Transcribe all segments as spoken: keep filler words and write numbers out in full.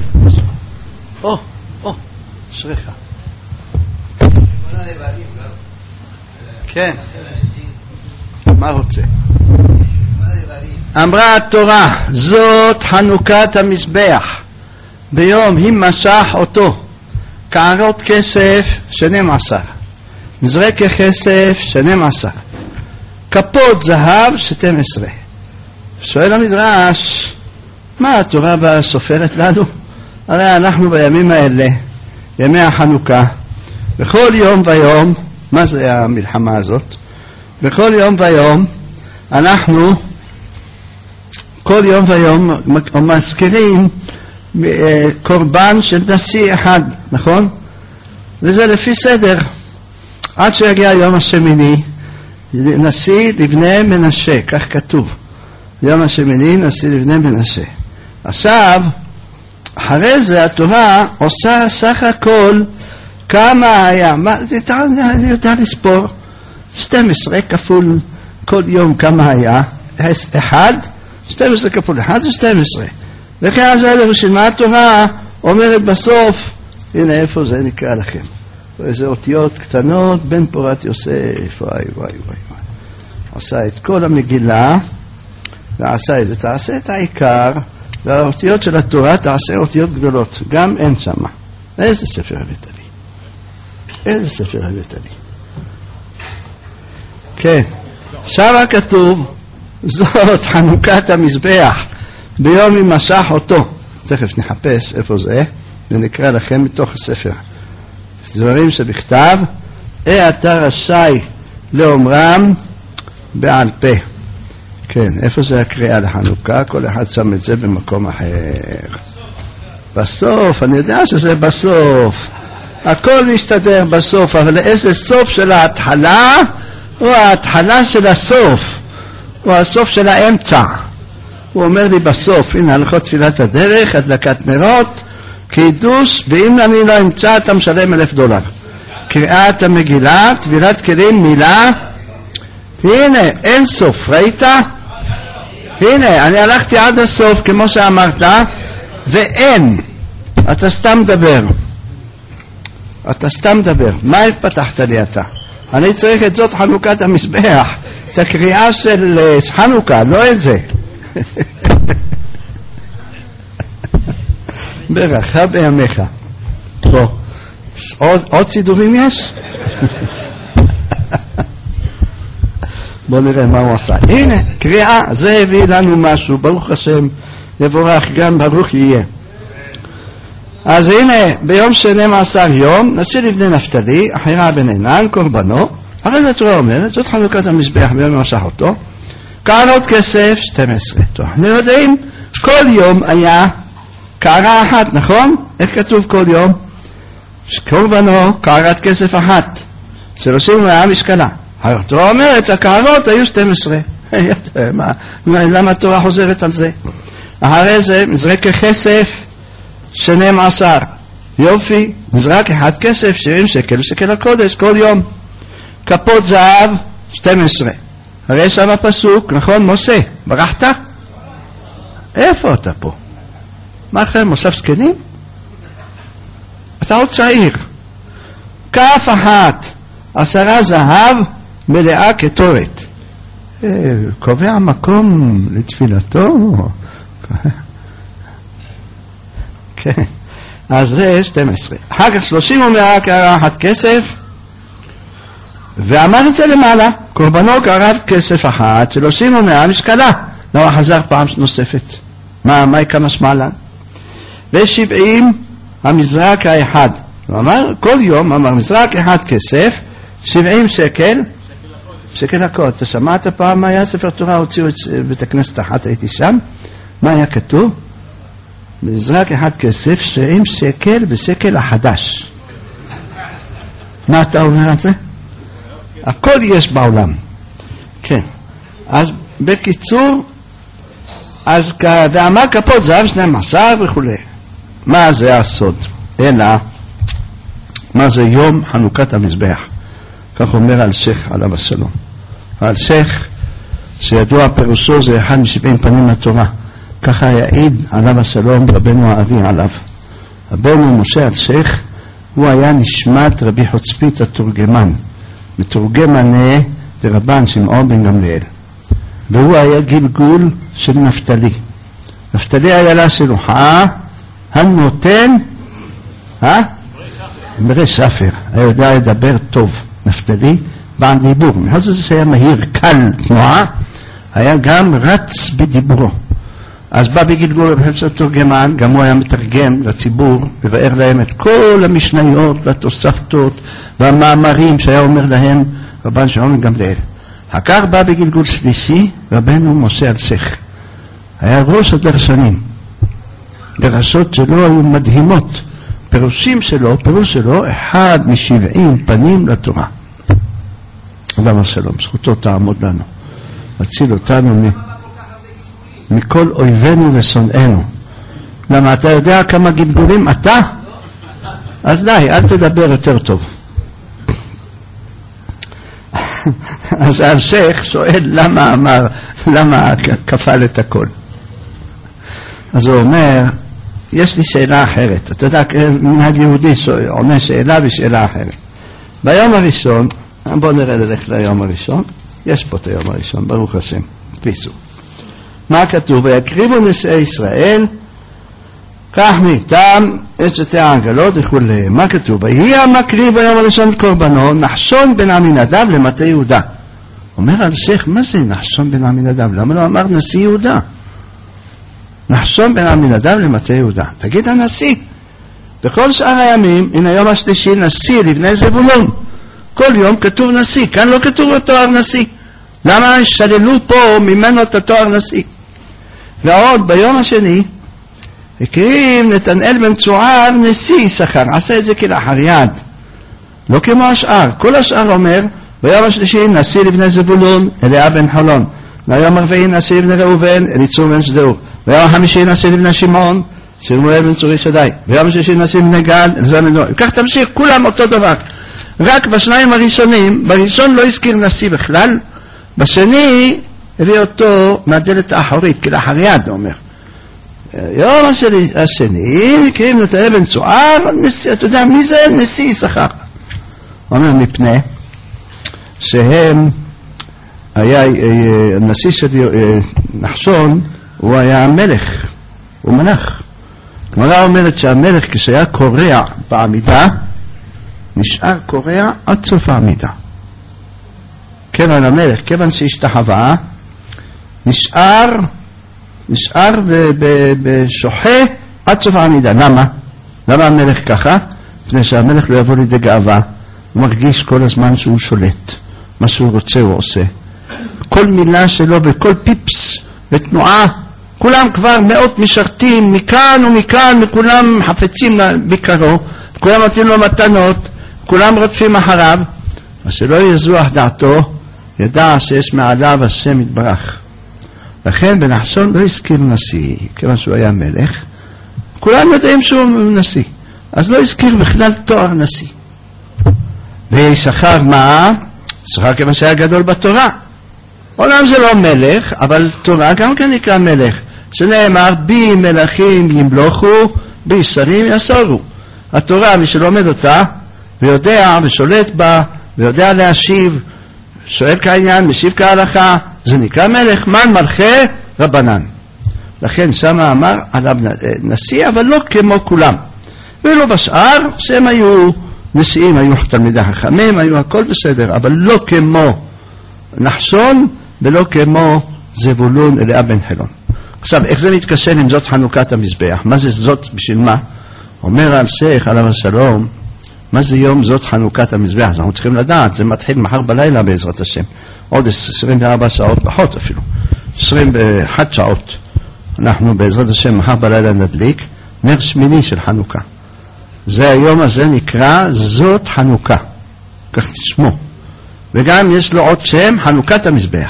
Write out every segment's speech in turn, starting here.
או, או, אשריך. כן. מה רוצה? אמרה התורה, זאת חנוכת המזבח, ביום הימשך אותו, קערות כסף שנים עשר, מזרקי כסף שנים עשר, כפות זהב שתים עשרה. שואל המדרש, מה התורה באה סופרת לנו? הרי אנחנו בימים האלה, ימי החנוכה, בכל יום ויום, מה זה המלחמה הזאת? בכל יום ויום אנחנו כל יום ויום מזכירים קורבן של נשיא אחד, נכון? וזה לפי סדר, עד שיגיע יום השמיני, נשיא לבני מנשה, כך כתוב, יום השמיני נשיא לבני מנשה. עכשיו אחרי זה התורה עושה סך הכל כמה היה, מה, אני יודע לספור, שתים עשרה כפול כל יום כמה היה, אחד, שתים עשרה כפול אחד זה שתים עשרה. וכן זה בשביל מה התורה אומרת בסוף, הנה איפה זה נקרא לכם, איזה אותיות קטנות, בן פורת יוסף, וואי וואי וואי, עושה את כל המגילה, ועשה את זה, תעשה את העיקר, והאותיות של התורה תעשה אותיות גדולות, גם אין שמה. איזה ספר הבאת לי? איזה ספר הבאת לי? כן, שמה כתוב, זאת חנוכת המזבח, ביום הימשך אותו. תכף נחפש איפה זה, ונקרא לכם מתוך הספר. דברים שבכתב, אה אתה רשאי לאומרם בעל פה. כן, איפה זה הקריאה לחנוכה? כל אחד שם את זה במקום אחר. בסוף, אני יודע שזה בסוף. הכל מסתדר בסוף, אבל איזה סוף של ההתחלה, או ההתחלה של הסוף, או הסוף של האמצע. הוא אומר לי בסוף, הנה הלכות תפילת הדרך, הדלקת נרות, קידוש, ואם אני לא אמצא אתה משלם אלף דולר. קריאת המגילה, טבילת כלים, מילה, הנה, אין סוף, ראית? הנה, אני הלכתי עד הסוף, כמו שאמרת, ואין. אתה סתם מדבר. אתה סתם מדבר. מה פתחת לי אתה? אני צריך את זאת חנוכת המזבח. את הקריאה של חנוכה, לא את זה. ברכה בימיך. פה. עוד, עוד סידורים יש? בוא נראה מה הוא עשה. הנה, קריאה, זה הביא לנו משהו, ברוך השם, יבורך, גם ברוך יהיה. אז הנה, ביום שנים עשר יום, נשיא לבני נפתלי, אחרה בן עינן, קורבנו, הרי זה התורה אומרת, זאת חנוכת המזבח ביום הימשך אותו, קערות כסף, שתים עשרה. טוב, אנחנו יודעים, כל יום היה קערה אחת, נכון? איך כתוב כל יום? קורבנו, קערת כסף אחת, שלושים מאה משקלה. התורה אומרת, הקערות היו שתים עשרה. למה התורה חוזרת על זה? אחרי זה, מזרק כסף, שנים עשר. יופי, מזרק אחד כסף, שבעים שקל, שקל הקודש, כל יום. כפות זהב, שתים עשרה. הרי שם הפסוק, נכון, משה, ברחת? איפה אתה פה? מה אחרי, מושב סקנים? אתה עוד צעיר. כף אחת, עשרה זהב, מלאה כתורת. קובע מקום לתפילתו. כן. אז זה שתים עשרה. אחר כך שלושים ומאה קערה אחת כסף, ואמר את זה למעלה, קורבנו קערת כסף אחת, שלושים ומאה משקלה. לא, חזר פעם נוספת. מה, מה יקרה משמעלה? ושבעים המזרק האחד. הוא אמר, כל יום אמר מזרק אחד כסף, שבעים שקל, שקל הכל. אתה שמעת פעם מה היה ספר תורה, הוציאו את בית הכנסת אחת, הייתי שם. מה היה כתוב? מזרק אחד כסף, שבעים שקל בשקל החדש. מה אתה אומר על זה? הכל יש בעולם. כן. אז בקיצור, אז ואמר כפות זהב שנים עשר וכו'. מה זה הסוד? אלא, מה זה יום חנוכת המזבח? כך אומר על שייך עליו השלום. על שייך שידוע פירושו זה אחד משבעים פנים לתורה. ככה יעיד עליו השלום רבנו האבי עליו. רבנו משה אלשיך, הוא היה נשמת רבי חוצפית התורגמן, מתורגמנה דרבן שמעון בן גמליאל, והוא היה גלגול של נפתלי. נפתלי היה לה שלוחה הנותן אה? מרי ספר, היה יודע לדבר טוב. נפתלי בעל דיבור, מחוץ לזה שהיה מהיר, קל תנועה, היה גם רץ בדיבורו. אז בא בגלגול רבי חוצפית התורגמן, גם הוא היה מתרגם לציבור, ובאר להם את כל המשניות והתוספתות והמאמרים שהיה אומר להם רבן שמעון בן גמליאל. אחר בא בגלגול שלישי רבנו משה אלשיך, היה ראש הדרשנים. דרשות שלו היו מדהימות, פירושים שלו, פירוש שלו אחד משבעים פנים לתורה. אדם השלום, זכותו תעמוד לנו, הציל אותנו מ... מכל אויבינו ושונאינו. למה אתה יודע כמה גלגולים אתה? אז די, אל תדבר יותר טוב. אז אלשיך שואל למה אמר, למה כפל את הכל. אז הוא אומר, יש לי שאלה אחרת. אתה יודע, מנהג יהודי עונה שאלה ושאלה אחרת. ביום הראשון, בואו נראה ללכת ליום הראשון, יש פה את היום הראשון, ברוך השם, פיסו. מה כתוב? ויקריבו נשיאי ישראל, כך מאיתם את שתי העגלות וכולי. מה כתוב? ויהי המקריב ביום הראשון את קורבנו, נחשון בן עמינדב למטה יהודה. אומר אלשיך, מה זה נחשון בן עמינדב? למה לא אמר נשיא יהודה? נחשון בן עמינדב למטה יהודה. תגיד הנשיא. בכל שאר הימים, הנה היום השלישי, נשיא לבני זבולון. כל יום כתוב נשיא, כאן לא כתוב התואר נשיא. למה שללו פה ממנו את התואר נשיא? ועוד ביום השני, הקריב נתנאל בן צוער נשיא יששכר, עשה את זה כלאחר יד, לא כמו השאר. כל השאר אומר ביום השלישי נשיא לבני זבולון אליה בן חולון, ביום הרביעי נשיא לבני ראובן אליצור בן שדאור, ביום החמישי נשיא לבני שמעון שמואל בן צורי שדי, ביום השלישי נשיא לבני גד אלעזר בן דור. כך תמשיך, כולם אותו דבר. רק בשניים הראשונים, בראשון לא הזכיר נשיא בכלל, בשני הביא אותו מהדלת האחורית כלאחר יד. הוא אומר יום השני קריב נתנאל בן צוער נשיא. אתה יודע מי זה? נשיא יששכר. הוא אומר מפני שהם היה הנשיא של נחשון, הוא היה מלך, הוא מלך. הגמרא אומרת שהמלך כשהיה קורע בעמידה נשאר קורע עד סוף העמידה. כיוון המלך, כיוון שהשתחווה, נשאר נשאר בשוחה עד סוף העמידה. למה? למה המלך ככה? לפני שהמלך לא יבוא לידי גאווה, הוא מרגיש כל הזמן שהוא שולט, מה שהוא רוצה הוא עושה, כל מילה שלו וכל פיפס ותנועה, כולם כבר מאות משרתים מכאן ומכאן, וכולם חפצים ביקרו, כולם נותנים לו מתנות, כולם רודפים אחריו. אז שלא יזוח דעתו, ידע שיש מעליו השם יתברך. לכן בנחשון לא הזכיר נשיא, כיוון שהוא היה מלך, כולם יודעים שהוא נשיא, אז לא הזכיר בכלל תואר נשיא. ויששכר מה? יששכר כיוון שהיה גדול בתורה. עולם זה לא מלך, אבל תורה גם כן נקרא מלך, שנאמר בי מלכים ימלוכו, בי שרים יסורו. התורה, מי שלומד אותה ויודע ושולט בה ויודע להשיב, שואל כעניין, משיב כהלכה, זה נקרא מלך. מן מלכי רבנן. לכן שם אמר עליו נשיא, אבל לא כמו כולם. ולא בשאר, שהם היו נשיאים, היו תלמידי חכמים, היו הכל בסדר, אבל לא כמו נחשון ולא כמו זבולון אליה בן חולון. עכשיו, איך זה מתקשר עם זאת חנוכת המזבח? מה זה זאת בשביל מה? אומר אלשיך עליו השלום, מה זה יום זאת חנוכת המזבח? אנחנו צריכים לדעת, זה מתחיל מחר בלילה בעזרת השם, עוד עשרים וארבע שעות, פחות אפילו, עשרים ואחת שעות. אנחנו בעזרת השם מחר בלילה נדליק נר שמיני של חנוכה. זה היום הזה נקרא זאת חנוכה, כך תשמו. וגם יש לו עוד שם, חנוכת המזבח.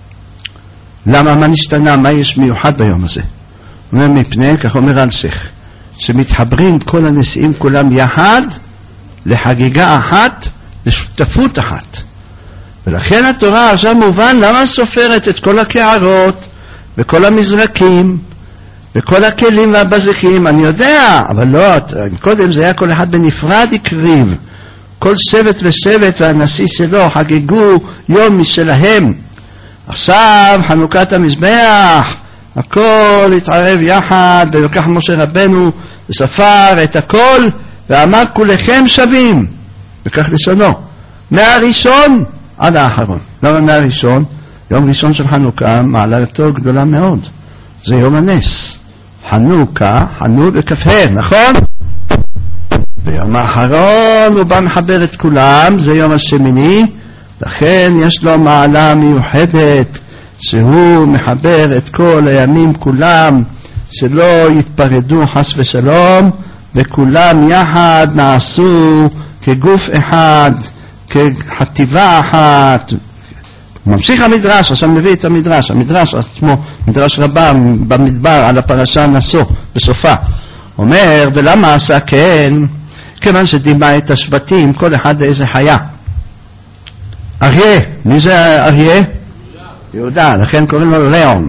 למה? מה נשתנה? מה יש מיוחד ביום הזה? אומר מפני, כך אומר אלשיך, שמתחברים כל הנשיאים כולם יחד לחגיגה אחת, לשותפות אחת. ולכן התורה עכשיו מובן למה סופרת את כל הקערות וכל המזרקים וכל הכלים והבזיחים, אני יודע, אבל לא, קודם זה היה כל אחד בנפרד הקריב, כל שבט ושבט והנשיא שלו חגגו יום משלהם. עכשיו חנוכת המזבח, הכל התערב יחד, ולקח משה רבנו וספר את הכל ואמר כולכם שווים, וכך לשונו מהראשון עד האחרון. למה מהראשון? יום ראשון של חנוכה מעלתו גדולה מאוד, זה יום הנס. חנוכה, חנו בכ"ה, נכון? ביום האחרון הוא בא מחבר את כולם, זה יום השמיני, לכן יש לו מעלה מיוחדת שהוא מחבר את כל הימים כולם, שלא יתפרדו חס ושלום, וכולם יחד נעשו כגוף אחד, כחטיבה אחת. ממשיך המדרש, עכשיו מביא את המדרש, המדרש עצמו, מדרש רבה במדבר על הפרשה נשוא בסופה, אומר ולמה עשה כן? כיוון שדימה את השבטים כל אחד לאיזה חיה. אריה, מי זה אריה? יהודה, לכן קוראים לו לאון,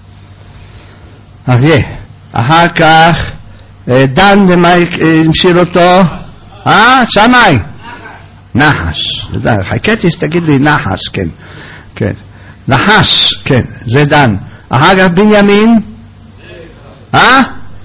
אריה. אחר כך דן, ומה המשיל אותו? אה, שמאי, נחש. חכתי שתגיד לי נחש, כן, כן, נחש, כן, זה דן. אחר כך בנימין, אה?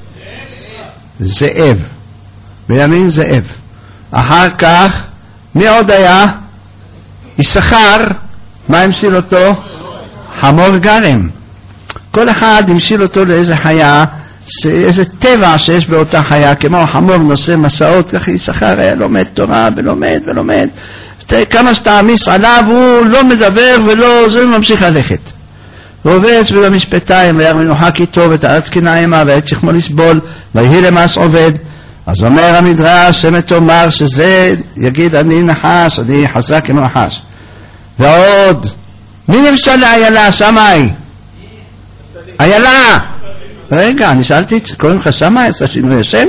זאב, בנימין זאב. אחר כך מי עוד היה? יששכר, מה המשיל אותו? חמור גרם. כל אחד המשיל אותו לאיזה חיה, איזה טבע שיש באותה חיה, כמו חמור נושא מסעות, כך יששכר היה לומד תורה ולומד ולומד, כמה שתעמיס עליו הוא לא מדבר ולא, זה ממשיך ללכת. רובץ ולמשפטיים וירא מנוחק איתו ואת הארץ כנעימה ואת שכמו לסבול ויהי למס עובד. אז אומר המדרש שמת אומר שזה יגיד אני נחש, אני חזק כמו נחש. ועוד מי נמשל לאיילה? שמאי, איילה. רגע, אני שאלתי, קוראים לך שמאי? אתה שינוי השם?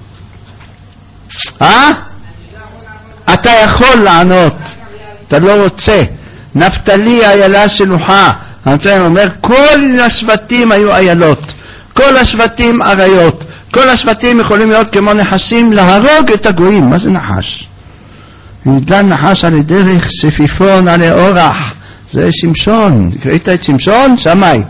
אה? אתה יכול לענות, אתה לא רוצה. נפתלי איילה שלוחה. הנתון אומר כל השבטים היו איילות, כל השבטים אריות, כל השבטים יכולים להיות כמו נחשים להרוג את הגויים. מה זה נחש? נדלן נחש על דרך ספיפון על אורח, זה שמשון. ראית את שמשון? שמאי.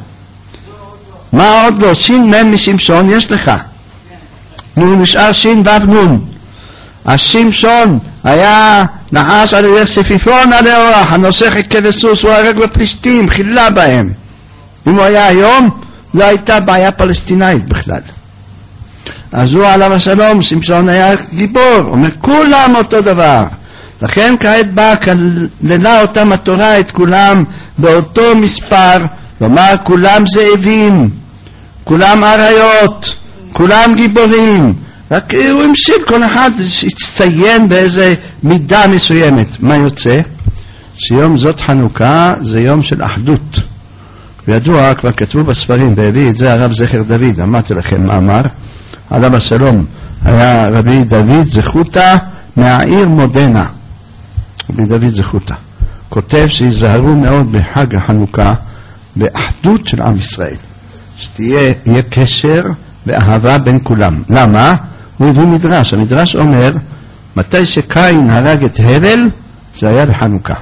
מה עוד לא? שין מם משמשון יש לך, נו נשאר שין וו נון. השמשון היה נחש על דרך ספיפון על אורח, הנוסך את כבסוס, הוא הרג בפלישתים, חילה בהם. אם הוא היה היום לא הייתה בעיה פלסטינאית בכלל. אז הוא עליו השלום, שמשון היה גיבור, אומר כולם אותו דבר. לכן כעת באה כללה אותם התורה את כולם באותו מספר, לומר כולם זאבים, כולם אריות, כולם גיבורים. רק הוא המשיל, כל אחד הצטיין באיזה מידה מסוימת. מה יוצא? שיום זאת חנוכה זה יום של אחדות. וידוע, כבר כתבו בספרים, והביא את זה הרב זכר דוד, אמרתי לכם מאמר, עליו השלום, היה רבי דוד זכותה מהעיר מודנה. רבי דוד זכותה כותב שיזהרו מאוד בחג החנוכה באחדות של עם ישראל, שתהיה יהיה קשר ואהבה בין כולם. למה? הוא הביא מדרש, המדרש אומר מתי שקין הרג את הבל זה היה בחנוכה.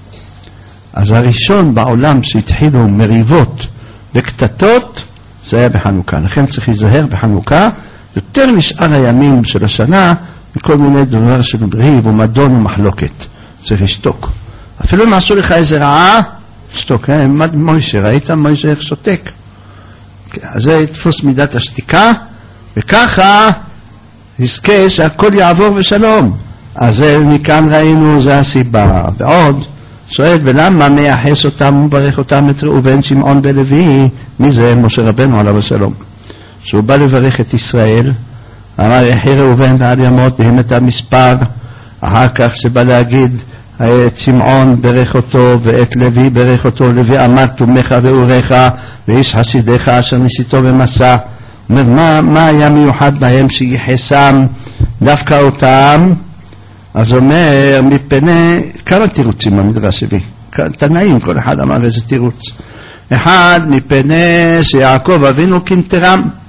אז הראשון בעולם שהתחילו מריבות וקטטות זה היה בחנוכה, לכן צריך להיזהר בחנוכה יותר משאר הימים של השנה מכל מיני דבר של ריב ומדון ומחלוקת. צריך לשתוק, אפילו אם עשו לך איזה רעה שתוק. אה? מוישה, ראית מוישה איך שותק? אז זה יתפוס מידת השתיקה, וככה נזכה שהכל יעבור בשלום. אז זה מכאן ראינו, זה הסיבה. ועוד שואל, ולמה מייחס אותם וברך אותם את ראובן, שמעון ולוי? מי זה? משה רבנו עליו השלום, שהוא בא לברך את ישראל, אמר יחי ראובן ועל ימות בהמת המספר. אחר כך שבא להגיד את שמעון ברך אותו ואת לוי ברך אותו, לוי אמר תומך ואורך ואיש חסידך אשר ניסיתו במסע. אומר מה, מה היה מיוחד בהם שיחסם דווקא אותם? אז אומר מפני כמה תירוצים המדרש הביא, תנאים, כל אחד אמר איזה תירוץ. אחד, מפני שיעקב אבינו קנטרם,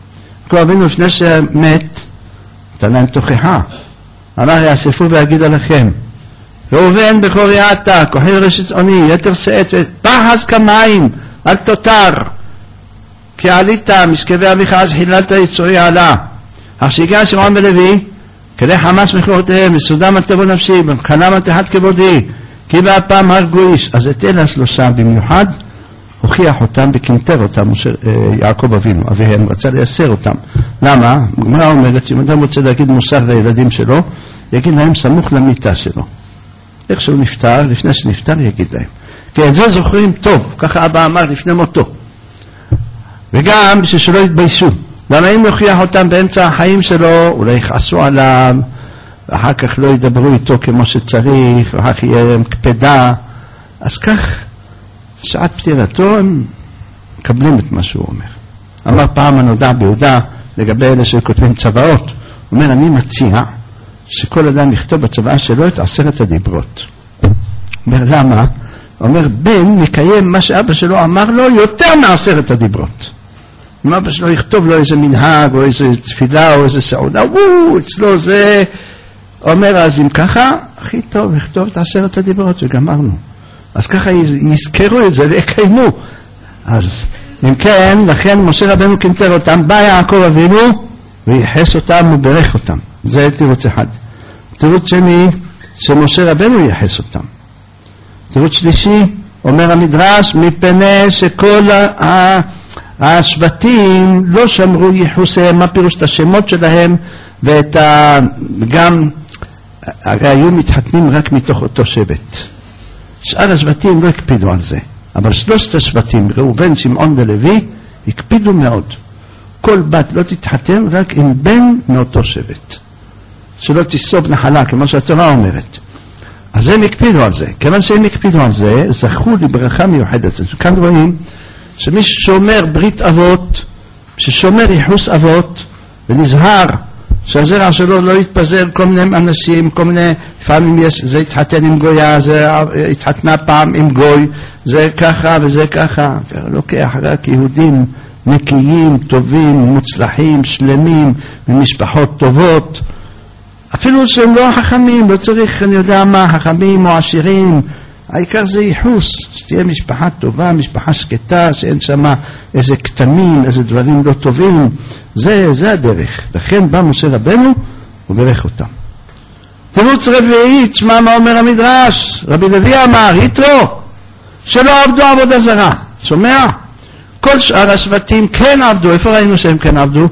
יעקב אבינו לפני שמת, נתן להם תוכחה. אמר יאספו ויגיד עליכם, ראובן בכור יעתה, כוחי רשת עוני, יתר שאת, פחז כמים, אל תותר. כי עלית משכבי אביך אז חיללת יצורי עלה. אך שהגיע שמעון ולוי, כלי חמאס מכלורותיהם, וסודם על תבוא נפשי, חנם על תחת כבודי, כי בהפעם הרגו איש. אז את אלה השלושה במיוחד, הוכיח אותם וקינטר אותם, יעקב אבינו, אביהם, רצה לייסר אותם. למה? הגמרא אומרת, אם אדם רוצה להגיד מוסר לילדים שלו, יגיד להם סמוך למיטה שלו. איך שהוא נפטר, לפני שנפטר יגיד להם. כי את זה זוכרים טוב, ככה אבא אמר לפני מותו. וגם בשביל שלא יתביישו. למה אם יוכיח אותם באמצע החיים שלו, אולי יכעסו עליו, ואחר כך לא ידברו איתו כמו שצריך, ואחר כך יהיה קפדה. אז כך, שעת פטירתו הם מקבלים את מה שהוא אומר. אמר פעם הנודע ביהודה, לגבי אלה שכותבים צבאות, הוא אומר, אני מציע שכל אדם יכתוב בצבאה שלו את עשרת הדיברות. הוא אומר, למה? הוא אומר, בן מקיים מה שאבא שלו אמר לו יותר מעשרת הדיברות. אם אבא שלו יכתוב לו איזה מנהג או איזה תפילה או איזה סעודה, וואו, אצלו זה... אומר, אז אם ככה, הכי טוב, יכתוב את עשרת הדיברות וגמרנו. אז ככה יזכרו את זה ויקיימו. אז אם כן, לכן משה רבנו קינטר אותם, בא יעקב אבינו וייחס אותם וברך אותם. זה תירוץ אחד. תירוץ שני, שמשה רבנו ייחס אותם. תירוץ שלישי, אומר המדרש, מפני שכל השבטים לא שמרו ייחוסיהם, מה פירוש את השמות שלהם, ואת ה... גם, הרי היו מתחתנים רק מתוך אותו שבט. שאר השבטים לא הקפידו על זה. אבל שלושת השבטים, ראובן, שמעון ולוי, הקפידו מאוד. כל בת לא תתחתן רק עם בן מאותו שבט. שלא תסוב נחלה, כמו שהתורה אומרת. אז הם הקפידו על זה. כיוון שהם הקפידו על זה, זכו לברכה מיוחדת. כאן רואים שמי ששומר ברית אבות, ששומר ייחוס אבות, ונזהר שהזרע שלו לא יתפזר כל מיני אנשים, כל מיני, לפעמים יש, זה התחתן עם גויה, זה התחתנה פעם עם גוי, זה ככה וזה ככה. לוקח רק יהודים נקיים, טובים, מוצלחים, שלמים, ממשפחות טובות, אפילו שהם לא חכמים, לא צריך, אני יודע מה, חכמים או עשירים, העיקר זה ייחוס, שתהיה משפחה טובה, משפחה שקטה, שאין שמה איזה קטנים, איזה דברים לא טובים. זה, זה הדרך. לכן בא משה רבנו וברך אותם. תירוץ רביעי, תשמע מה אומר המדרש. רבי לוי אמר, יתרו, שלא עבדו עבודה זרה. שומע? כל שאר השבטים כן עבדו. איפה ראינו שהם כן עבדו?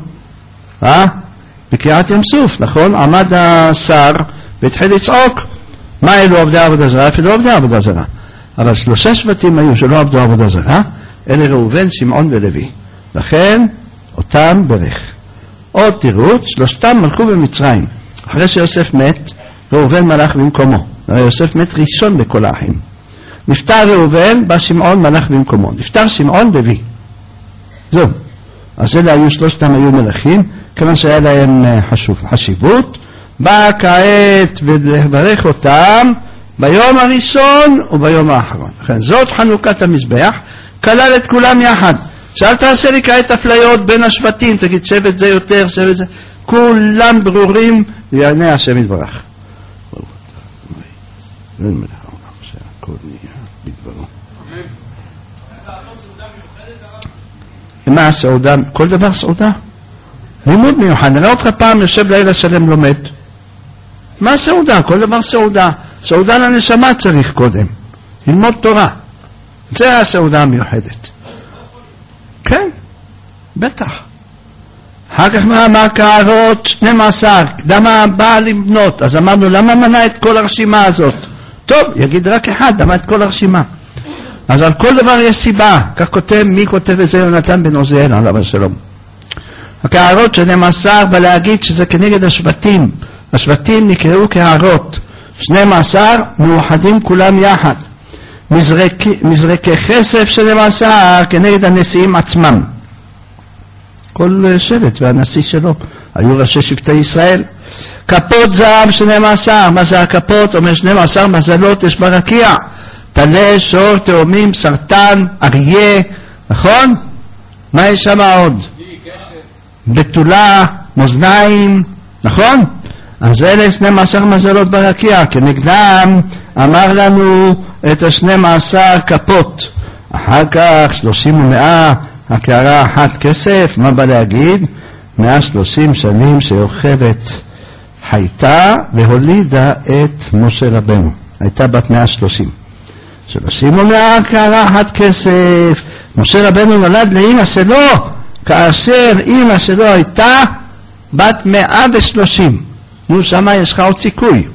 אה? בקריאת ים סוף, נכון? עמד השר והתחיל לצעוק. מה אלו עבדי עבודה זרה? אפילו עבדי עבודה זרה. אבל שלושה שבטים היו שלא עבדו עבודה זרה, אלה ראובן, שמעון ולוי. לכן, אותם ברך. עוד תירוץ, שלושתם מלכו במצרים. אחרי שיוסף מת, ראובן מלך במקומו. יוסף מת ראשון בכל האחים. נפטר ראובן, בא שמעון מלך במקומו. נפטר שמעון לוי. זהו. אז אלה היו שלושתם היו מלכים, כיוון שהיה להם חשוב, חשיבות. בא כעת ולברך אותם ביום הראשון וביום האחרון. לכן זאת חנוכת המזבח, כלל את כולם יחד. שאל תעשה לי כעת אפליות בין השבטים, תגיד שבט זה יותר, שבט זה, כולם ברורים, ויענה השם יתברך. מה הסעודה? כל דבר סעודה? לימוד מיוחד. נראה אותך פעם יושב לילה שלם לומד. מה סעודה? כל דבר סעודה. סעודה לנשמה צריך קודם. ללמוד תורה. זה הסעודה המיוחדת. כן, בטח. אחר כך מה קערות? שנים עשר. למה בא לבנות? אז אמרנו, למה מנה את כל הרשימה הזאת? טוב, יגיד רק אחד, למה את כל הרשימה? אז על כל דבר יש סיבה. כך כותב, מי כותב את זה? יונתן בן עוזיאל, עליו השלום. הקערות שנים עשר בא להגיד שזה כנגד השבטים. השבטים נקראו קערות. שנים עשר מאוחדים כולם יחד. מזרק, מזרקי כסף שנים עשר כנגד הנשיאים עצמם. כל שבט והנשיא שלו היו ראשי שבטי ישראל. כפות זהב שנים עשר. מה זה הכפות? אומר שנים עשר מזלות יש ברקיע. תלה, שור, תאומים, סרטן, אריה, נכון? מה יש שם עוד? בתולה, מאזניים, נכון? אז אלה שנים עשר מזלות ברקיע, כנגדם אמר לנו את השנים עשר כפות. אחר כך שלושים ומאה, הקערה אחת כסף, מה בא להגיד? מאה שלושים שנים שיוכבד חייתה והולידה את משה רבנו. הייתה בת מאה שלושים. שלושים ומאה, הקערה אחת כסף. משה רבנו נולד לאמא שלו, כאשר אמא שלו הייתה בת מאה ושלושים. נו, שמה יש לך עוד סיכוי.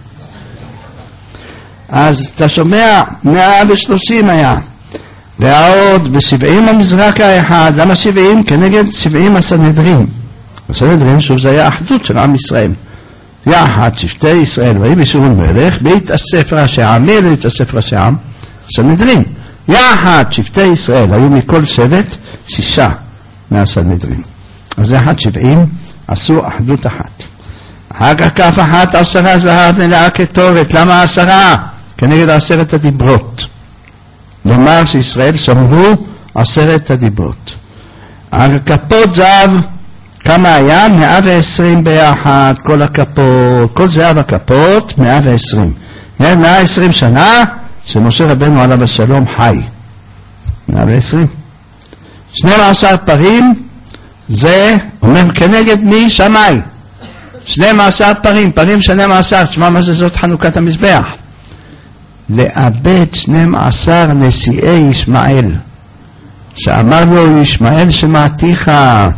אז אתה שומע, מאה ושלושים היה. ועוד בשבעים המזרק האחד. למה שבעים? כנגד שבעים הסנהדרין. הסנהדרין, שוב, זה היה אחדות של עם ישראל. יחד שבטי ישראל, ויהי בשאול מלך, בהתאסף ראשי העם. מי אלה התאסף ראשי העם? סנהדרין. יחד שבטי ישראל, היו מכל שבט שישה מהסנהדרין. אז יחד שבעים עשו אחדות אחת. אחר כך כף אחת עשרה זהב מלאה כתורת. למה עשרה? כנגד עשרת הדיברות. לומר שישראל שמרו עשרת הדיברות. אחר כפות זהב, כמה היה? מאה ועשרים ביחד, כל הכפות, כל זהב הכפות, מאה ועשרים. מאה ועשרים שנה שמשה רבנו עליו השלום חי. מאה ועשרים. שנים עשר פרים, זה אומר כנגד מי? שמאי. שנים עשר פרים, פרים שנים עשר, תשמע מה זה זאת חנוכת המזבח. לאבד שנים עשר נשיאי ישמעאל, שאמר לו ישמעאל שמעתיך,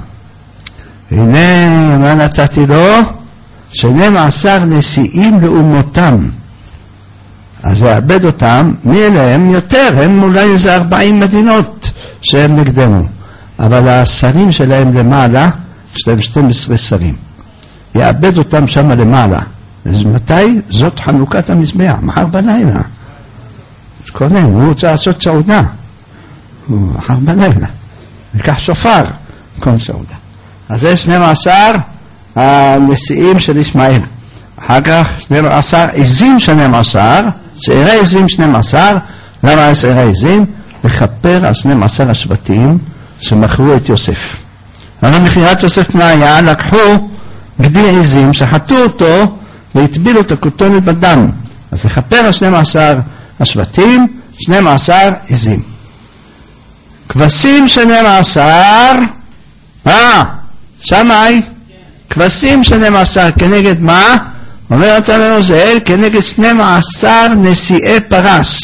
הנה מה נתתי לו? שנים עשר נשיאים לאומותם. אז לאבד אותם, מי אליהם? יותר, הם אולי איזה ארבעים מדינות שהם נגדנו, אבל השרים שלהם למעלה, יש להם שנים עשר שרים, יאבד אותם שם למעלה. אז מתי? זאת חנוכת המזבח, מחר בלילה. אז קודם, הוא רוצה לעשות סעודה, מחר בלילה, לקח שופר, כל סעודה. אז זה שנים עשר הנשיאים של ישמעאל. אחר כך שנים עשר עזים שנים עשר, שעירי עזים שנים עשר. למה שעירי עזים? לכפר על שנים עשר השבטים שמכרו את יוסף. אבל מכירת יוסף מה היה? לקחו גדי עזים, שחטו אותו והטבילו את הכותונת בדם. אז לכפר על שנים עשר השבטים, שנים עשר עזים. כבשים שנים עשר, אה, שמאי, כבשים שנים עשר, כנגד מה? אומר אותנו זהל, כנגד שנים עשר נשיאי פרס,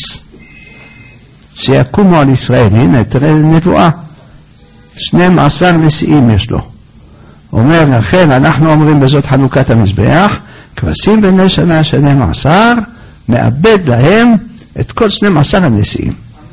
שיקומו על ישראל. הנה, תראה נבואה. שנים עשר נשיאים יש לו. אומר, לכן אנחנו אומרים בזאת חנוכת המזבח, כבשים בני שנה שנים עשר, מאבד להם את כל שנים עשר הנשיאים.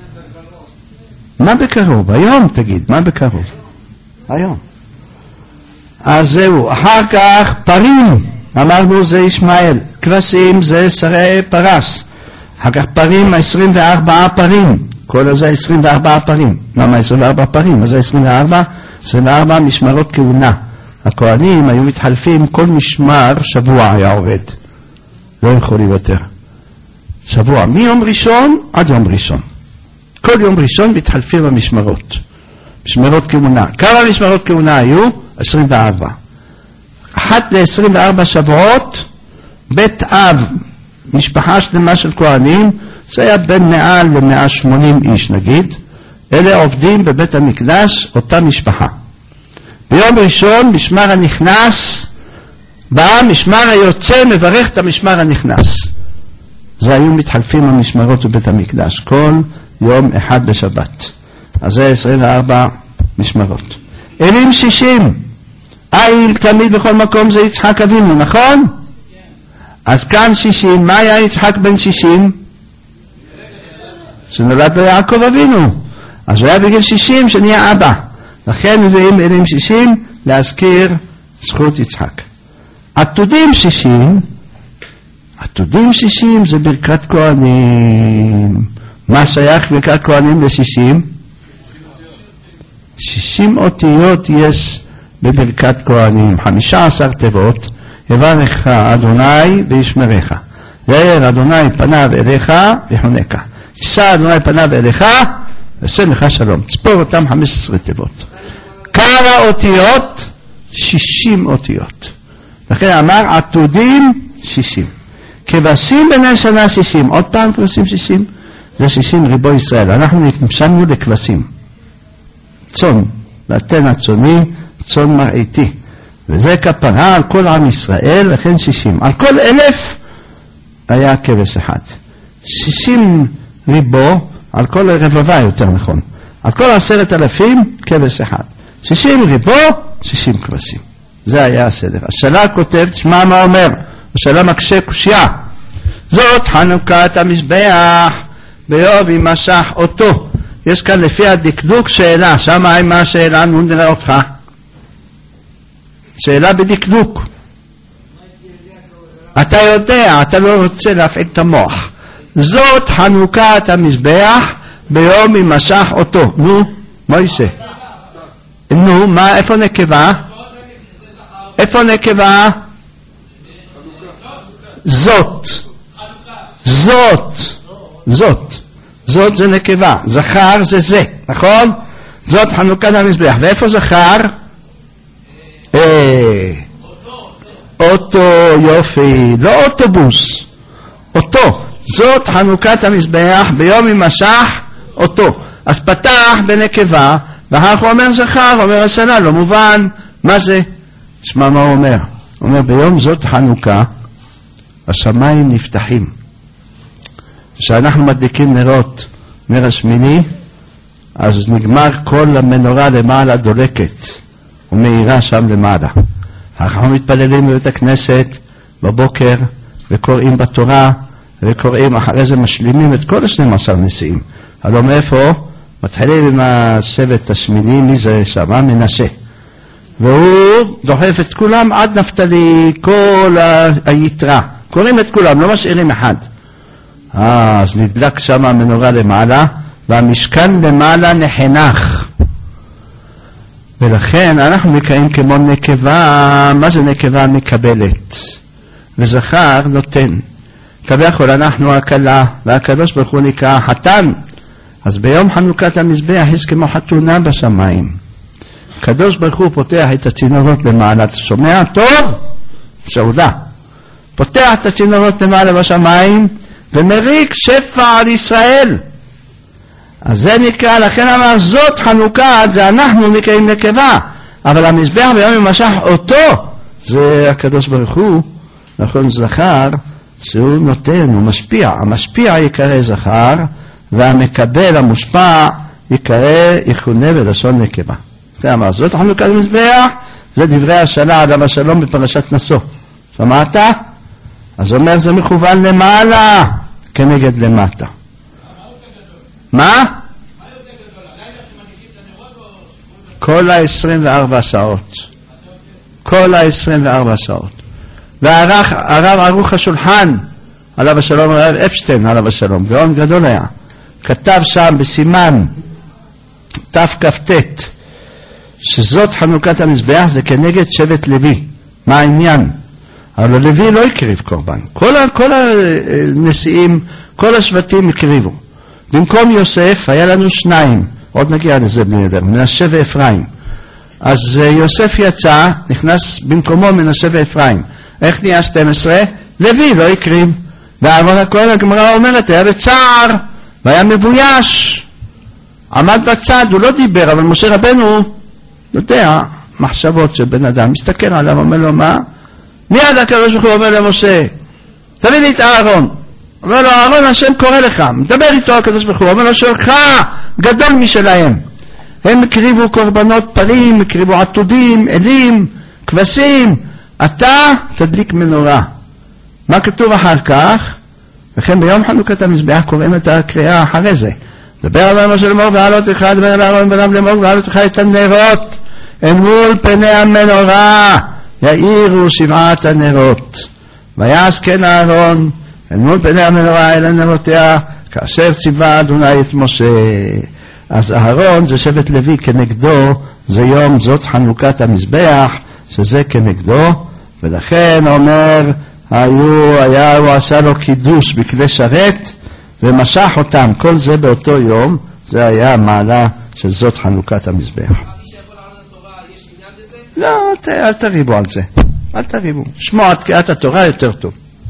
מה בקרוב? היום תגיד, מה בקרוב? היום. אז זהו, אחר כך פרים, אמרנו זה ישמעאל, כבשים זה שרי פרס, אחר כך פרים, עשרים וארבעה פרים, כל הזה עשרים וארבעה פרים. למה עשרים וארבעה פרים? מה זה עשרים וארבע? עשרים וארבע משמרות כהונה. הכהנים היו מתחלפים, כל משמר שבוע היה עובד, לא יכול לוותר. שבוע, מיום ראשון עד יום ראשון, כל יום ראשון מתחלפים במשמרות, משמרות כהונה. כמה משמרות כהונה היו? עשרים וארבע. אחת ל-עשרים וארבע שבועות, בית אב, משפחה שלמה של כהנים, זה היה בין מאה ל-מאה ושמונים איש נגיד, אלה עובדים בבית המקדש, אותה משפחה. ביום ראשון משמר הנכנס, בא משמר היוצא מברך את המשמר הנכנס. זה היו מתחלפים המשמרות בבית המקדש, כל יום אחד בשבת. אז זה עשרים וארבע משמרות. אלים שישים, איל תמיד בכל מקום זה יצחק אבינו, נכון? אז כאן שישים, מה היה יצחק בן שישים? שנולד לו יעקב אבינו, אז הוא היה בגיל שישים שנהיה אבא, לכן מביאים אלים שישים להזכיר זכות יצחק. עתודים שישים, עתודים שישים זה ברכת כהנים. מה שייך ברכת כהנים לשישים? שישים אותיות יש בברכת כהנים, חמישה עשר תיבות. יברך אדוני וישמרך, יאיר אדוני פניו אליך ויחונקה, יישא אדוני פניו אליך ועשה לך שלום. תספור אותם חמש עשרה תיבות. כמה אותיות? שישים אותיות. לכן אמר עתודים שישים. כבשים בני שנה שישים. עוד פעם כבשים שישים? זה שישים ריבו ישראל. אנחנו נמשלנו לכבשים. צאן, והתן הצוני, צאן מרעיתי. וזה כפרה על כל עם ישראל, לכן שישים. על כל אלף היה כבש אחד. שישים ריבו, על כל רבבה יותר נכון. על כל עשרת אלפים כבש אחד. שישים ריבו, שישים כבשים. זה היה הסדר. השאלה כותב, תשמע מה אומר. השאלה מקשה קושיה. זאת חנוכת המזבח ביום ימשך אותו. יש כאן לפי הדקדוק שאלה. שמה מה השאלה? נו נראה אותך. שאלה בדקדוק. אתה יודע, אתה לא רוצה להפעיל את המוח. זאת חנוכת המזבח ביום ימשך אותו. נו, מה יעשה? נו, מה, איפה נקבה? איפה נקבה? זאת. זאת. זאת. זאת זה נקבה. זכר זה זה, נכון? זאת חנוכת המזבח. ואיפה זכר? אה. אוטו, יופי. לא אוטובוס. אותו. זאת חנוכת המזבח ביום ימשך אותו. אז פתח בנקבה, ואחר הוא אומר זכר, אומר השאלה, לא מובן. מה זה? שמע מה הוא אומר. הוא אומר ביום זאת חנוכה, השמיים נפתחים. כשאנחנו מדליקים נרות, נר השמיני, אז נגמר כל המנורה למעלה דולקת, ומאירה שם למעלה. אנחנו מתפללים בבית הכנסת בבוקר, וקוראים בתורה, וקוראים אחרי זה משלימים את כל השנים עשר נשיאים. הלוא מאיפה? מתחילים עם השבט השמיני, מי זה שם? מנשה. והוא דוחף את כולם עד נפתלי, כל היתרה. קוראים את כולם, לא משאירים אחד. אה, אז נדלק שם המנורה למעלה, והמשכן למעלה נחנך. ולכן אנחנו נקראים כמו נקבה. מה זה נקבה? מקבלת. וזכר נותן. כביכול אנחנו הקלה, והקדוש ברוך הוא נקרא חתן. אז ביום חנוכת המזבח יש כמו חתונה בשמיים. הקדוש ברוך הוא פותח את הצינורות למעלה. אתה שומע? טוב? שאולה. פותח את הצינורות למעלה בשמיים, ומריק שפע על ישראל. אז זה נקרא, לכן אמר זאת חנוכת, זה אנחנו נקראים נקבה. אבל המזבח ביום ימשך אותו, זה הקדוש ברוך הוא, נכון זכר, שהוא נותן, הוא משפיע. המשפיע יקרא זכר, והמקבל המושפע יקרא יכונה בלשון נקבה. זה אמר, זאת חנוכת המזבח, זה דברי השאלה אדם השלום בפרשת נשוא. שמעת? אז אומר זה מכוון למעלה כנגד למטה. מה? כל ה-עשרים וארבע שעות. כל ה-עשרים וארבע שעות. והרב ערוך השולחן, עליו השלום, הרב אפשטיין עליו השלום, גאון גדול היה, כתב שם בסימן תכ"ט שזאת חנוכת המזבח זה כנגד שבט לוי. מה העניין? אבל לוי לא הקריב קורבן. כל, כל הנשיאים, כל השבטים הקריבו. במקום יוסף היה לנו שניים, עוד נגיע לזה בלי נדר, מנשה ואפרים. אז יוסף יצא, נכנס במקומו מנשה ואפרים. איך נהיה שתים עשרה? לוי לא הקריב. ואהרון הכהן, הגמרא אומרת, היה בצער, והיה מבויש. עמד בצד, הוא לא דיבר, אבל משה רבנו יודע מחשבות של בן אדם. מסתכל עליו, אומר לו, מה? מיד הקדוש ברוך הוא אומר למשה, תביא לי את אהרון. אומר לו, אהרון השם קורא לך. מדבר איתו הקדוש ברוך הוא, אומר לו, שלך גדול משלהם. הם הקריבו קורבנות פרים, הקריבו עתודים, אלים, כבשים. אתה תדליק מנורה. מה כתוב אחר כך? וכן ביום חנוכת המזבח קוראים את הקריאה אחרי זה. דבר על אמה של מור ועלות אחד בין אהרון בנם למור ועלות אחד את הנרות אל מול פני המנורה יאירו שבעת הנרות. ויעש כן אהרון אל מול פני המנורה אל הנרותיה כאשר ציווה אדוני את משה. אז אהרון זה שבט לוי, כנגדו זה יום זאת חנוכת המזבח שזה כנגדו. ולכן אומר היו, היה, הוא עשה לו קידוש בכלי שרת ומשך אותם, כל זה באותו יום. זה היה המעלה של זאת חנוכת המזבח. לא, אל תריבו על זה. אל תריבו. שמוע את קריאת התורה יותר טוב.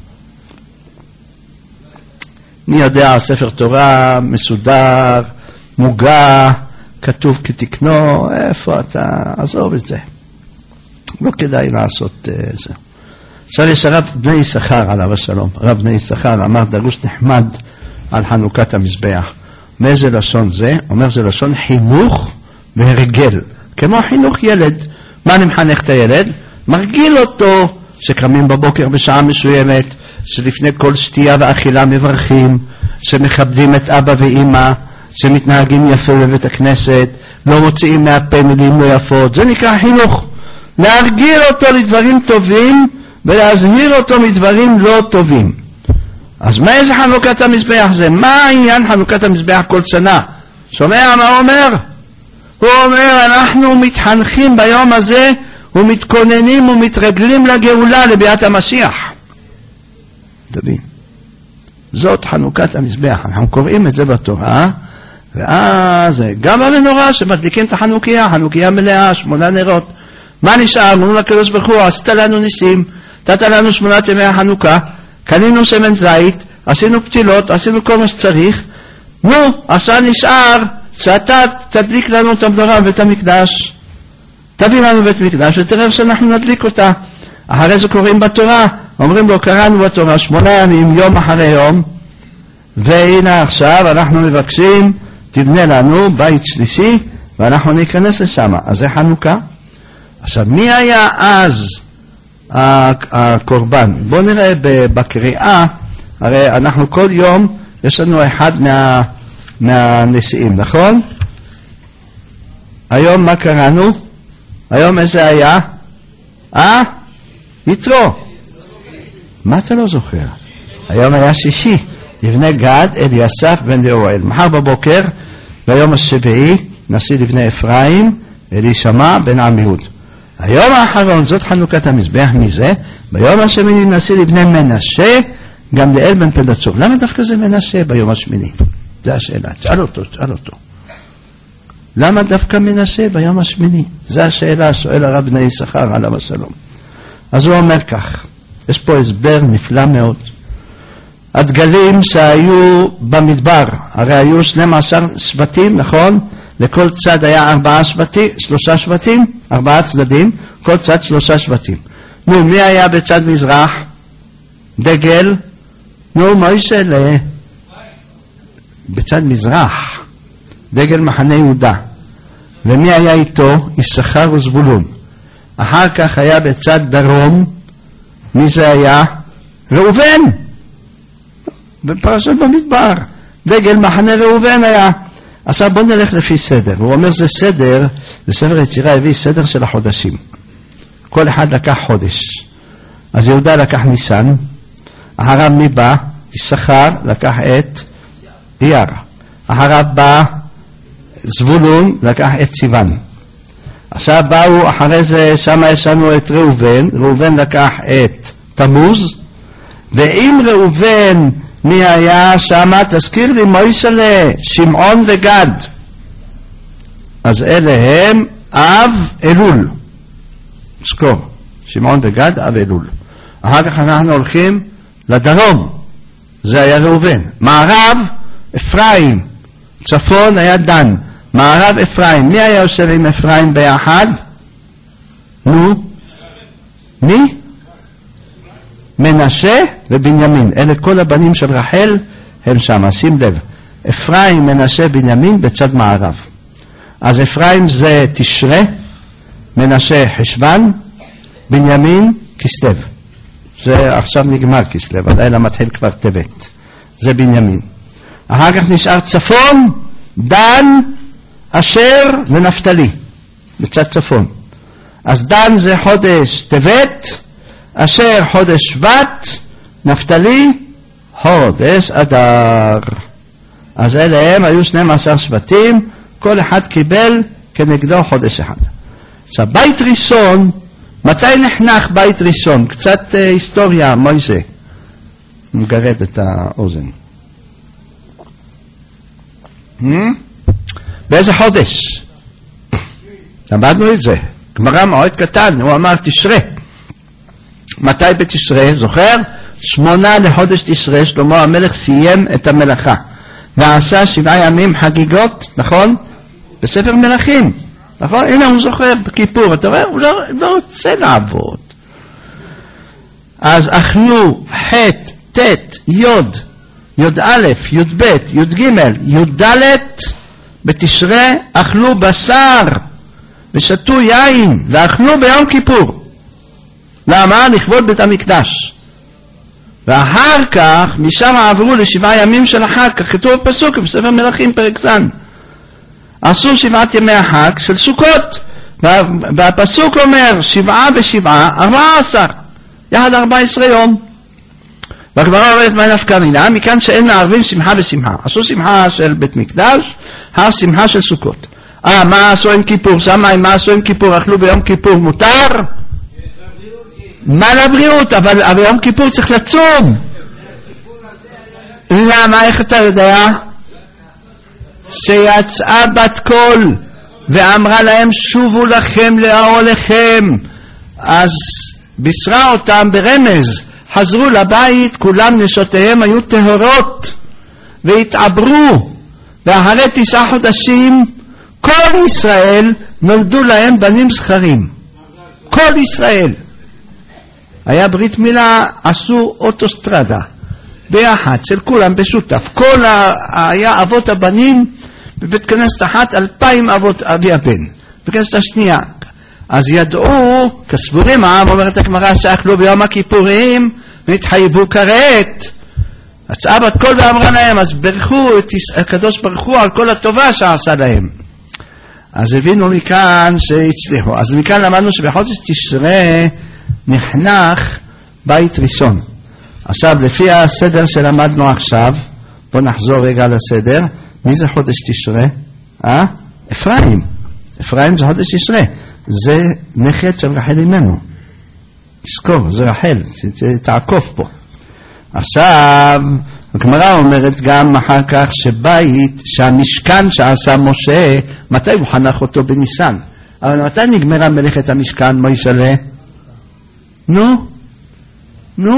מי יודע, ספר תורה מסודר, מוגה, כתוב כתקנו, איפה אתה? עזוב את זה. לא כדאי לעשות uh, זה. עכשיו יש הרב בני יששכר עליו השלום. הרב בני יששכר אמר דרוש נחמד על חנוכת המזבח. מאיזה לשון זה? אומר זה לשון חינוך והרגל. כמו חינוך ילד. מה אני מחנך את הילד? מרגיל אותו שקמים בבוקר בשעה מסוימת, שלפני כל שתייה ואכילה מברכים, שמכבדים את אבא ואמא, שמתנהגים יפה בבית הכנסת, לא מוציאים מהפה מילים לא יפות. זה נקרא חינוך. להרגיל אותו לדברים טובים ולהזהיר אותו מדברים לא טובים. אז מה איזה חנוכת המזבח זה? מה העניין חנוכת המזבח כל שנה? שומע מה הוא אומר? הוא אומר אנחנו מתחנכים ביום הזה ומתכוננים ומתרגלים לגאולה לביאת המשיח. תבין, זאת חנוכת המזבח. אנחנו קוראים את זה בתורה, ואז גם המנורה שמדליקים את החנוכיה, חנוכיה מלאה, שמונה נרות. מה נשאר? אמרו לקדוש ברוך הוא, עשית לנו ניסים, נתת לנו שמונת ימי החנוכה, קנינו שמן זית, עשינו פתילות, עשינו כל מה שצריך. נו, עכשיו נשאר שאתה תדליק לנו את המנורה בבית המקדש. תביא לנו בית מקדש ותראה שאנחנו נדליק אותה. אחרי זה קוראים בתורה, אומרים לו קראנו בתורה שמונה ימים יום אחרי יום, והנה עכשיו אנחנו מבקשים תבנה לנו בית שלישי ואנחנו ניכנס לשם. אז זה חנוכה. עכשיו מי היה אז הקורבן? בואו נראה בקריאה. הרי אנחנו כל יום יש לנו אחד מה, מהנשיאים, נכון? היום מה קראנו? היום איזה היה? אה? יתרו. מה אתה לא זוכר? היום היה שישי. לבני גד אליסף בן דאואל. מחר בבוקר ביום השביעי נשיא לבני אפרים אלישמע בן עמיהוד. היום האחרון זאת חנוכת המזבח. מזה ביום השמיני נשיא לבני מנשה גמליאל בן פדצור. למה דווקא זה מנשה ביום השמיני? זה השאלה. תשאל אותו, תשאל אותו. למה דווקא מנשה ביום השמיני? זו השאלה, שואל הרב בני יששכר עליו השלום. אז הוא אומר כך, יש פה הסבר נפלא מאוד. הדגלים שהיו במדבר, הרי היו שנים עשר שבטים, נכון? לכל צד היה ארבעה שבטים, שלושה שבטים, ארבעה צדדים, כל צד שלושה שבטים. נו, מי היה בצד מזרח? דגל? נו, מוישה ל... בצד מזרח. דגל מחנה יהודה. ומי היה איתו? יששכר וזבולון. אחר כך היה בצד דרום, מי זה היה? ראובן. בפרשת במדבר. דגל מחנה ראובן היה. עכשיו בוא נלך לפי סדר. הוא אומר זה סדר, בספר יצירה הביא סדר של החודשים. כל אחד לקח חודש. אז יהודה לקח ניסן. אחריו מי בא? יששכר לקח את אייר. אחריו בא זבולון לקח את סיוון. עכשיו באו אחרי זה, שם יש לנו את ראובן. ראובן לקח את תמוז. ואם ראובן מי היה שם? תזכיר לי מוישלה, שמעון וגד. אז אלה הם אב אלול. זכור, שמעון וגד אב אלול. אחר כך אנחנו הולכים לדרום. זה היה ראובן. מערב אפרים. צפון היה דן. מערב אפרים. מי היה יושב עם אפרים ביחד? נו? מי? מנשה ובנימין. אלה כל הבנים של רחל הם שם. שים לב. אפרים, מנשה, בנימין בצד מערב. אז אפרים זה תשרה, מנשה חשבן, בנימין כסלו. זה עכשיו נגמר כסלו, הלילה מתחיל כבר טבת. זה בנימין. אחר כך נשאר צפון, דן, אשר ונפתלי. בצד צפון. אז דן זה חודש טבת, אשר חודש שבט, נפתלי חודש אדר. אז אלה הם היו שנים עשר שבטים, כל אחד קיבל כנגדו חודש אחד. עכשיו בית ראשון, מתי נחנך בית ראשון? קצת אה, היסטוריה, מוישה מגרד את האוזן. hmm? באיזה חודש? למדנו את זה. גמרא מאוד קטן, הוא אמר תשרה. מתי בתשרה? זוכר? שמונה לחודש תשרה, שלמה המלך סיים את המלאכה. ועשה שבעה ימים חגיגות, נכון? בספר מלכים. נכון? הנה הוא זוכר בכיפור, אתה רואה? הוא לא, לא רוצה לעבוד. אז אכלו ח' ט' י' י' א', י' ב', י' ג', י' ד' בתשרה אכלו בשר ושתו יין ואכלו ביום כיפור. למה? לכבוד בית המקדש. ואחר כך משם עברו לשבעה ימים של החג, כך כתוב בפסוק בספר מלכים פרק ז'. עשו שבעת ימי החג של סוכות, והפסוק אומר שבעה ושבעה ארבעה עשר, יחד ארבע עשרה יום. והגמרא אומרת מה נפקא מינה? מכאן שאין מערבים שמחה ושמחה. עשו שמחה של בית מקדש, הר שמחה של סוכות. אה, מה עשו עם כיפור? שמה, מה עשו עם כיפור? אכלו ביום כיפור מותר? מה לבריאות? אבל ביום כיפור צריך לצום. למה? איך אתה יודע? שיצאה בת קול ואמרה להם שובו לכם לאוהליכם, אז בישרה אותם ברמז, חזרו לבית, כולם נשותיהם היו טהורות והתעברו, ואחרי תשעה חודשים כל ישראל נולדו להם בנים זכרים. כל ישראל. היה ברית מילה, עשו אוטוסטרדה ביחד, של כולם בשותף. כל ה... היה אבות הבנים בבית כנסת אחת, אלפיים אבות אבי הבן. בכנסת השנייה. אז ידעו, כסבורים העם, אומרת הגמרא, שאכלו ביום הכיפורים והתחייבו כרת. יצאה בת קול ואמרה להם, אז ברכו את הקדוש ברוך הוא על כל הטובה שעשה להם. אז הבינו מכאן שהצליחו. אז מכאן למדנו שבחודש תשרה נחנך בית ראשון. עכשיו לפי הסדר שלמדנו עכשיו, בוא נחזור רגע לסדר. מי זה חודש תשרה? אה? אפרים. אפרים זה חודש תשרה. זה נכד של רחל אימנו. תזכור, זה רחל, תעקוף פה. עכשיו הגמרא אומרת גם אחר כך שבית, שהמשכן שעשה משה, מתי הוא חנך אותו? בניסן. אבל מתי נגמרה מלאכת המשכן, מוישלה? נו? נו?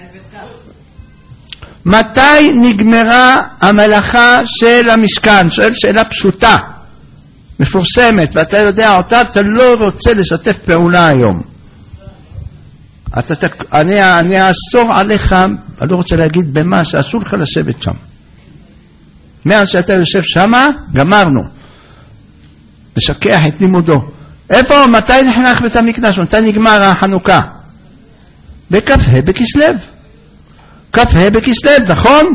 מתי נגמרה המלאכה של המשכן? שואל שאלה פשוטה, מפורסמת, ואתה יודע אותה, אתה לא רוצה לשתף פעולה היום. אתה, אני, אני אסור עליך, אני לא רוצה להגיד במה, שאסור לך לשבת שם. מאז שאתה יושב שמה, גמרנו. לשכח את לימודו. איפה, מתי נחנך בית המקדש? מתי נגמר החנוכה? בכ"ה בכסלו. כ"ה בכסלו, נכון?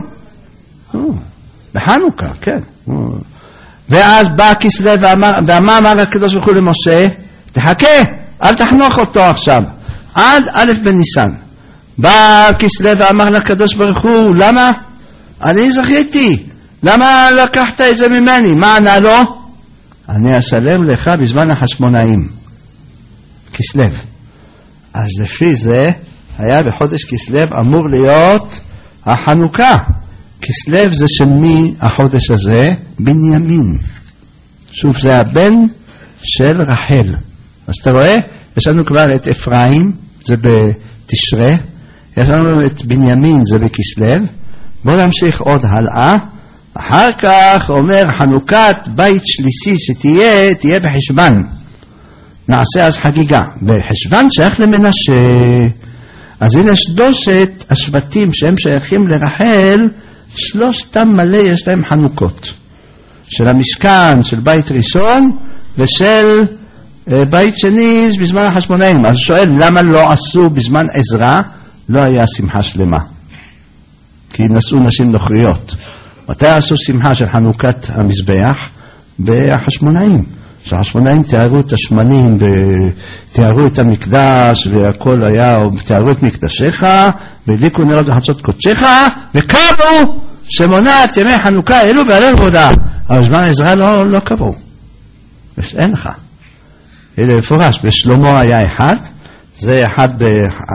בחנוכה, כן. ואז בא כסלו ומה אמר הקדוש ברוך הוא למשה? תחכה, אל תחנוך אותו עכשיו. עד א' בניסן. בא כסלו ואמר לקדוש ברוך הוא, למה? אני זכיתי. למה לקחת את זה ממני? מה ענה לו? אני אשלם לך בזמן החשמונאים. כסלו. אז לפי זה היה בחודש כסלו אמור להיות החנוכה. כסלו זה של מי החודש הזה? בנימין. שוב, זה הבן של רחל. אז אתה רואה? יש לנו כבר את אפרים, זה בתשרה. יש לנו את בנימין, זה בכסלו. בואו נמשיך עוד הלאה. אחר כך אומר חנוכת בית שלישי שתהיה, תהיה בחשבן. נעשה אז חגיגה. בחשבן שייך למנשה. אז הנה שלושת השבטים שהם שייכים לרחל, שלושתם מלא יש להם חנוכות. של המשכן, של בית ראשון, ושל בית שני בזמן החשמונאים. אז שואל, למה לא עשו בזמן עזרא? לא היה שמחה שלמה. כי נשאו נשים נוכריות. מתי עשו שמחה של חנוכת המזבח? בחשמונאים. שהחשמונאים תיארו את השמנים, תיארו את המקדש, והכל היה, תיארו את מקדשך, והדליקו נרות בחצות קודשך, וקבעו שמונת ימי חנוכה אלו בהלל ועודה. אבל בזמן עזרא לא, לא קבעו. אין לך. אלה מפורש, בשלמה היה אחד, זה אחד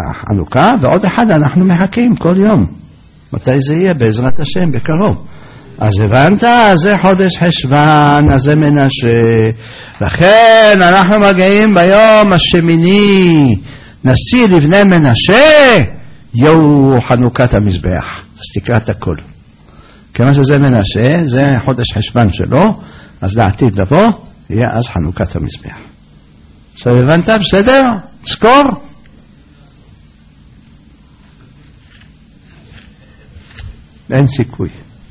בחנוכה, ועוד אחד אנחנו מחכים כל יום. מתי זה יהיה? בעזרת השם, בקרוב. אז הבנת? זה חודש חשוון, אז זה מנשה. לכן אנחנו מגיעים ביום השמיני, נשיא לבני מנשה, יום חנוכת המזבח. אז תקרא את הכל. כמה שזה מנשה, זה חודש חשוון שלו, אז לעתיד לבוא, יהיה אז חנוכת המזבח. עכשיו הבנת? בסדר? זכור? אין סיכוי.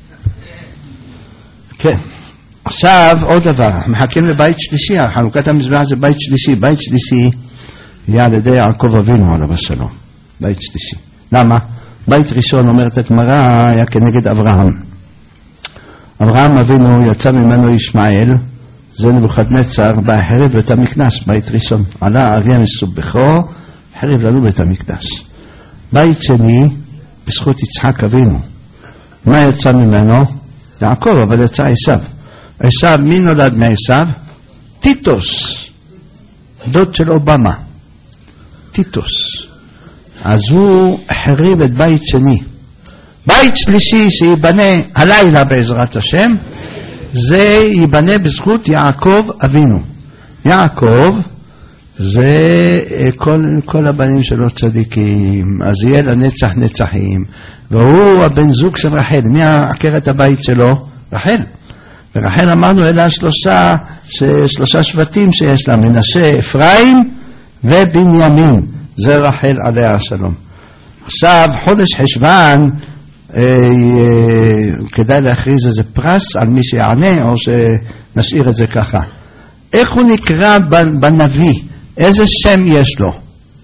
כן. עכשיו עוד דבר, מחכים לבית שלישי, חנוכת המזבח זה בית שלישי, בית שלישי יהיה על ידי יעקב אבינו עליו השלום, בית שלישי. למה? בית ראשון אומרת הגמרא היה כנגד אברהם. אברהם אבינו יצא ממנו ישמעאל, זה נבוכדנצר בא החריב בית המקדש, בית ראשון. עלה אריה מסובכו, החריב לנו בית המקדש. בית שני בזכות יצחק אבינו. מה יצא ממנו? יעקב, אבל יצא עשיו. עשיו, מי נולד מעשיו? טיטוס, דוד של אובמה. טיטוס. אז הוא החריב את בית שני. בית שלישי שיבנה הלילה בעזרת השם, זה ייבנה בזכות יעקב אבינו. יעקב זה כל, כל הבנים שלו צדיקים, אז יהיה לנצח נצחים, והוא הבן זוג של רחל. מי עקרת הבית שלו? רחל. ורחל אמרנו אלה שלושה, שלושה שבטים שיש לה, מנשה, אפרים ובנימין. זה רחל עליה השלום. עכשיו חודש חשוון, אה, אה, כדאי להכריז איזה פרס על מי שיענה, או שנשאיר את זה ככה. איך הוא נקרא בנביא? איזה שם יש לו?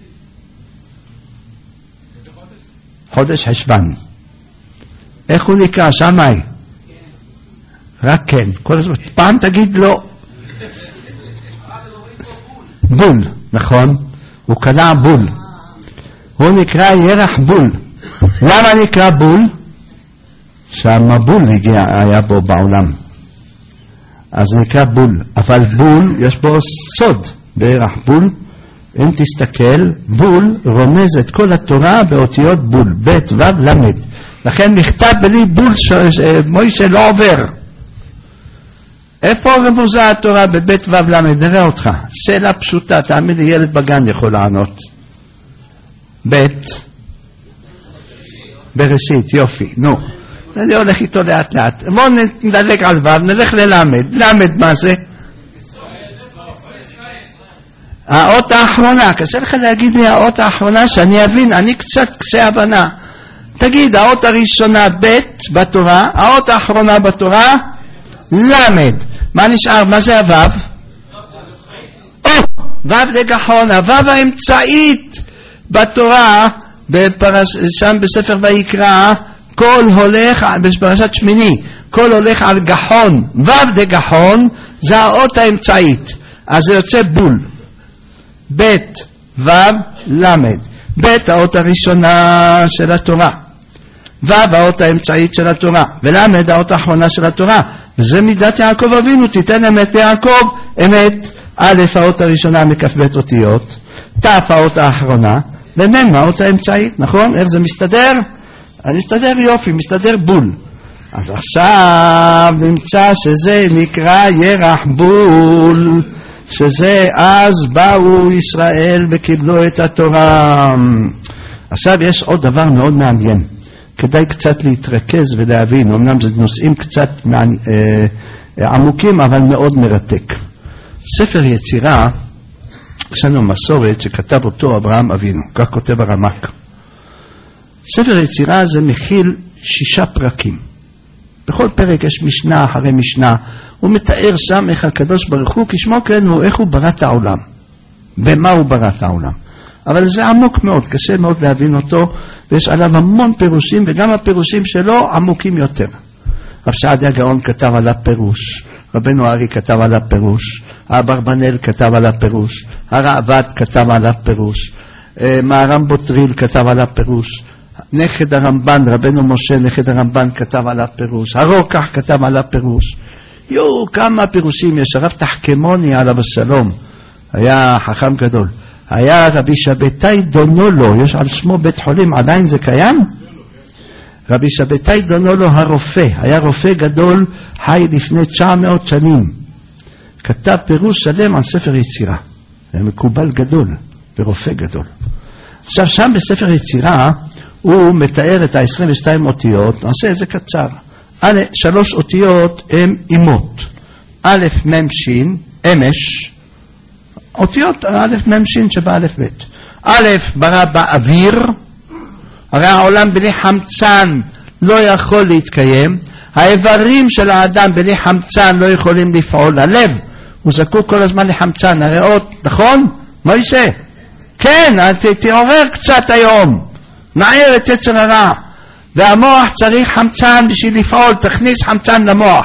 חודש חשוון. איך הוא נקרא? שמאי? רק כן. כל הזמן. פעם תגיד לא. בול, נכון? הוא קנה בול. הוא נקרא ירח בול. למה נקרא בול? שהמבול הגיע, היה בו בעולם. אז נקרא בול. אבל בול, יש בו סוד בירח בול. אם תסתכל, בול רומז את כל התורה באותיות בול. ב' ו' למד. לכן נכתב בלי בול מוישה לא עובר. איפה רמוזה התורה בבית ו' למד? נראה אותך. שאלה פשוטה, תאמין לי ילד בגן יכול לענות. בית בראשית, יופי, נו. אני הולך איתו לאט לאט. בואו נדלק על ו', נלך ללמד. למד מה זה? האות האחרונה. קשה לך להגיד לי האות האחרונה שאני אבין, אני קצת קשה הבנה. תגיד, האות הראשונה בית בתורה, האות האחרונה בתורה למד. מה נשאר? מה זה הוו? או, וו דגחון, הוו האמצעית בתורה, בפרש, שם בספר ויקרא, כל הולך, בפרשת שמיני, כל הולך על גחון, וו דגחון, זה האות האמצעית. אז זה יוצא בול. בית, וו, למד. בית האות הראשונה של התורה. וו האות האמצעית של התורה. ולמד האות האחרונה של התורה. וזה מידת יעקב אבינו, תיתן אמת ליעקב, אמת. א' האות הראשונה מכ"ב אותיות, ת' האות האחרונה, ומ' האות האמצעית, נכון? איך זה מסתדר? אני מסתדר יופי, מסתדר בול. אז עכשיו נמצא שזה נקרא ירח בול, שזה אז באו ישראל וקיבלו את התורה. עכשיו יש עוד דבר מאוד מעניין, כדאי קצת להתרכז ולהבין, אמנם זה נושאים קצת מעני, אה, עמוקים אבל מאוד מרתק. ספר יצירה, יש לנו מסורת שכתב אותו אברהם אבינו, כך כותב הרמ"ק. ספר יצירה זה מכיל שישה פרקים. בכל פרק יש משנה אחרי משנה, הוא מתאר שם איך הקדוש ברוך הוא, כשמו כן הוא, איך הוא ברא את העולם, במה הוא ברא את העולם. אבל זה עמוק מאוד, קשה מאוד להבין אותו, ויש עליו המון פירושים, וגם הפירושים שלו עמוקים יותר. רב סעדיה גאון כתב עליו פירוש, רבנו ארי כתב עליו פירוש, האברבנאל כתב עליו פירוש, הראב"ד כתב עליו פירוש, מהר"ם בוטריל כתב עליו פירוש, נכד הרמב"ן, רבנו משה נכד הרמב"ן כתב עליו פירוש, הרוקח כתב עליו פירוש. יו, כמה פירושים יש. הרב תחכמוני עליו השלום, היה חכם גדול. היה רבי שבתאי דונולו, יש על שמו בית חולים, עדיין זה קיים? רבי שבתאי דונו לו הרופא, היה רופא גדול, חי לפני תשע מאות שנים. כתב פירוש שלם על ספר יצירה. היה מקובל גדול, ורופא גדול. עכשיו שם בספר יצירה, הוא מתאר את ה-עשרים ושתיים אותיות, נעשה את זה קצר. א', שלוש אותיות הם אימות. א', מ', ש', אמש, אותיות א', מ', ש' שבה א', ב'. א', ברא באוויר, הרי העולם בלי חמצן לא יכול להתקיים, האיברים של האדם בלי חמצן לא יכולים לפעול, הלב הוא זקוק כל הזמן לחמצן, הריאות, נכון? מה יעשה? כן, תעורר קצת היום, נעיר את יצר הרע, והמוח צריך חמצן בשביל לפעול, תכניס חמצן למוח,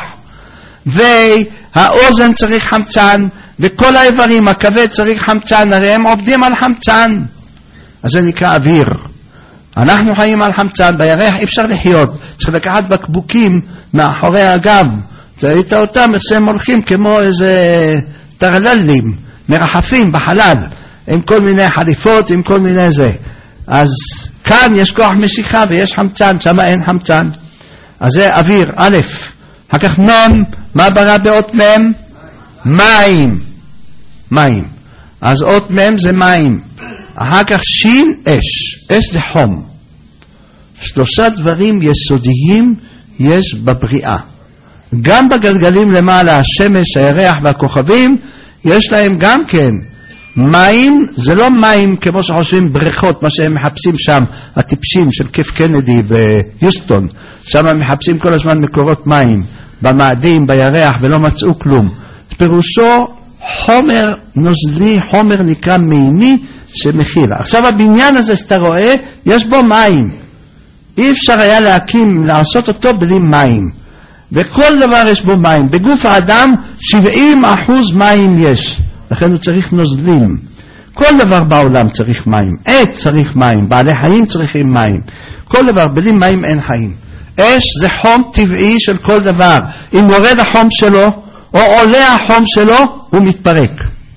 והאוזן צריך חמצן, וכל האיברים, הכבד צריך חמצן, הרי הם עובדים על חמצן, אז זה נקרא אוויר. אנחנו חיים על חמצן, בירח אי אפשר לחיות, צריך לקחת בקבוקים מאחורי הגב, ראית אותם, הם הולכים כמו איזה טרללים, מרחפים בחלל, עם כל מיני חליפות, עם כל מיני זה. אז כאן יש כוח משיכה ויש חמצן, שם אין חמצן. אז זה אוויר, א', אחר כך מ', מה ברא באות מ'? מים. מים. אז אות מ' זה מים. אחר כך שין, אש. אש זה חום. שלושה דברים יסודיים יש בבריאה. גם בגלגלים למעלה, השמש, הירח והכוכבים, יש להם גם כן. מים זה לא מים כמו שחושבים בריכות, מה שהם מחפשים שם, הטיפשים של קיף קנדי ויוסטון. שם הם מחפשים כל הזמן מקורות מים, במאדים, בירח, ולא מצאו כלום. פירושו חומר נוזלי, חומר נקרא מימי שמכיל. עכשיו הבניין הזה שאתה רואה, יש בו מים. אי אפשר היה להקים, לעשות אותו בלי מים. וכל דבר יש בו מים. בגוף האדם שבעים אחוז מים יש. לכן הוא צריך נוזלים. כל דבר בעולם צריך מים. עץ צריך מים, בעלי חיים צריכים מים. כל דבר, בלי מים אין חיים. אש זה חום טבעי של כל דבר. אם יורד החום שלו, או עולה החום שלו, הוא מתפרק.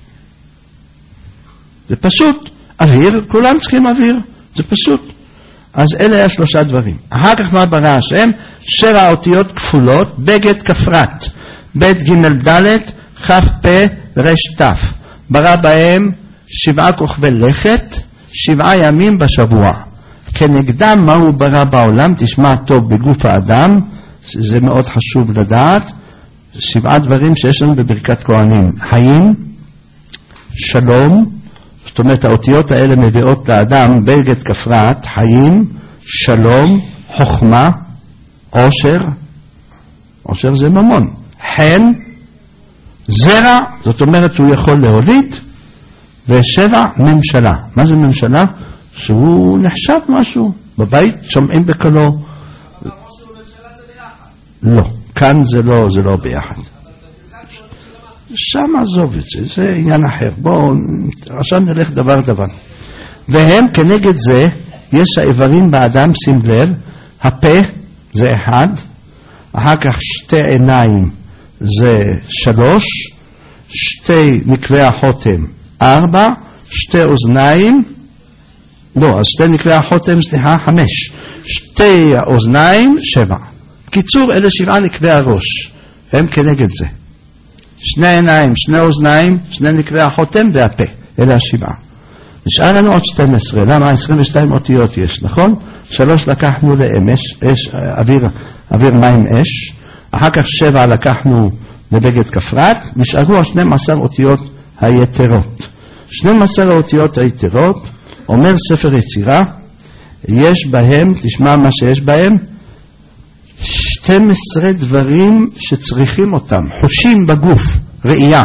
זה פשוט. אוויר, כולם צריכים אוויר. זה פשוט. אז אלה השלושה דברים. אחר כך מה ברא השם? שבע אותיות כפולות, בגד כפרת, בית ג' ד' כף פה רש תף. ברא בהם שבעה כוכבי לכת, שבעה ימים בשבוע. כנגדם מה הוא ברא בעולם? תשמע טוב בגוף האדם, זה מאוד חשוב לדעת. שבעה דברים שיש לנו בברכת כהנים: חיים, שלום, זאת אומרת האותיות האלה מביאות לאדם בגד כפרת, חיים, שלום, חוכמה, עושר, עושר זה ממון, חן, זרע, זאת אומרת הוא יכול להוליד, ושבע, ממשלה. מה זה ממשלה? שהוא נחשב משהו, בבית שומעים בקולו. לא, כאן זה לא, זה לא ביחד. שם עזוב את זה, זה עניין אחר. בואו, עכשיו נלך דבר דבר. והם כנגד זה, יש האיברים באדם, שים לב, הפה זה אחד, אחר כך שתי עיניים זה שלוש, שתי נקבי החותם ארבע, שתי אוזניים, לא, אז שתי נקבי החותם סליחה חמש, שתי האוזניים שבע. קיצור, אלה שבעה נקבי הראש, הם כנגד זה. שני עיניים, שני אוזניים, שני נקבי החותם והפה, אלה השבעה. נשאר לנו עוד שתים עשרה, למה עשרים ושתיים אותיות יש, נכון? שלוש לקחנו לאמש, אש, אוויר, אוויר מים אש, אחר כך שבע לקחנו לבגד כפרת, נשארו שתים עשרה אותיות היתרות. שתים עשרה אותיות היתרות, אומר ספר יצירה, יש בהם, תשמע מה שיש בהם, שתים עשרה דברים שצריכים אותם, חושים בגוף, ראייה,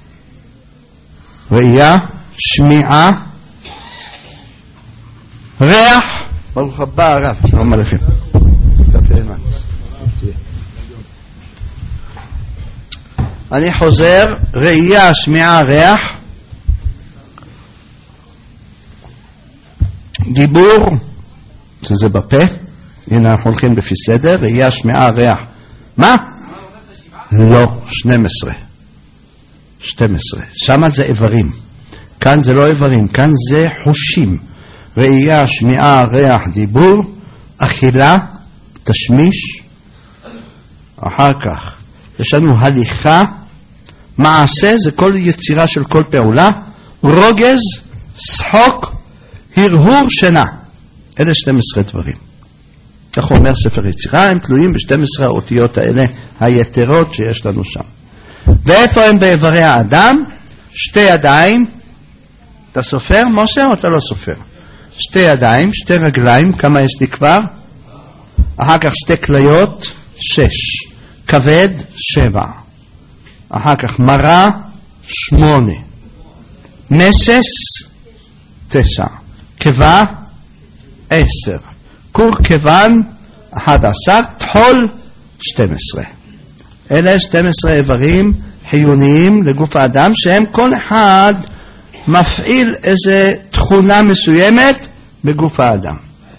ראייה, שמיעה, ריח, ברוך הבא הרב, שלום עליכם. אני חוזר, ראייה, שמיעה, ריח, דיבור, שזה בפה, הנה אנחנו הולכים בפי סדר, ראייה, שמיעה, ריח, מה? לא, שתים עשרה. שתים עשרה. שמה זה איברים. כאן זה לא איברים, כאן זה חושים. ראייה, שמיעה, ריח, דיבור, אכילה, תשמיש, אחר כך יש לנו הליכה, מעשה זה כל יצירה של כל פעולה, רוגז, שחוק, הרהור, שינה. אלה שתים עשרה דברים. כך אומר ספר יצירה, הם תלויים ב-שתים עשרה האותיות האלה היתרות שיש לנו שם. ואיפה הם באיברי האדם? שתי ידיים. אתה סופר, משה, או אתה לא סופר? שתי ידיים, שתי רגליים, כמה יש לי כבר? אחר כך שתי כליות, שש. כבד, שבע. אחר כך מרה, שמונה. מסס, תשע. קיבה, עשר. קור כיוון, אחד עשר. תחול, שתים עשרה. אלה שתים עשרה איברים חיוניים לגוף האדם, שהם כל אחד מפעיל איזה תכונה מסוימת בגוף האדם.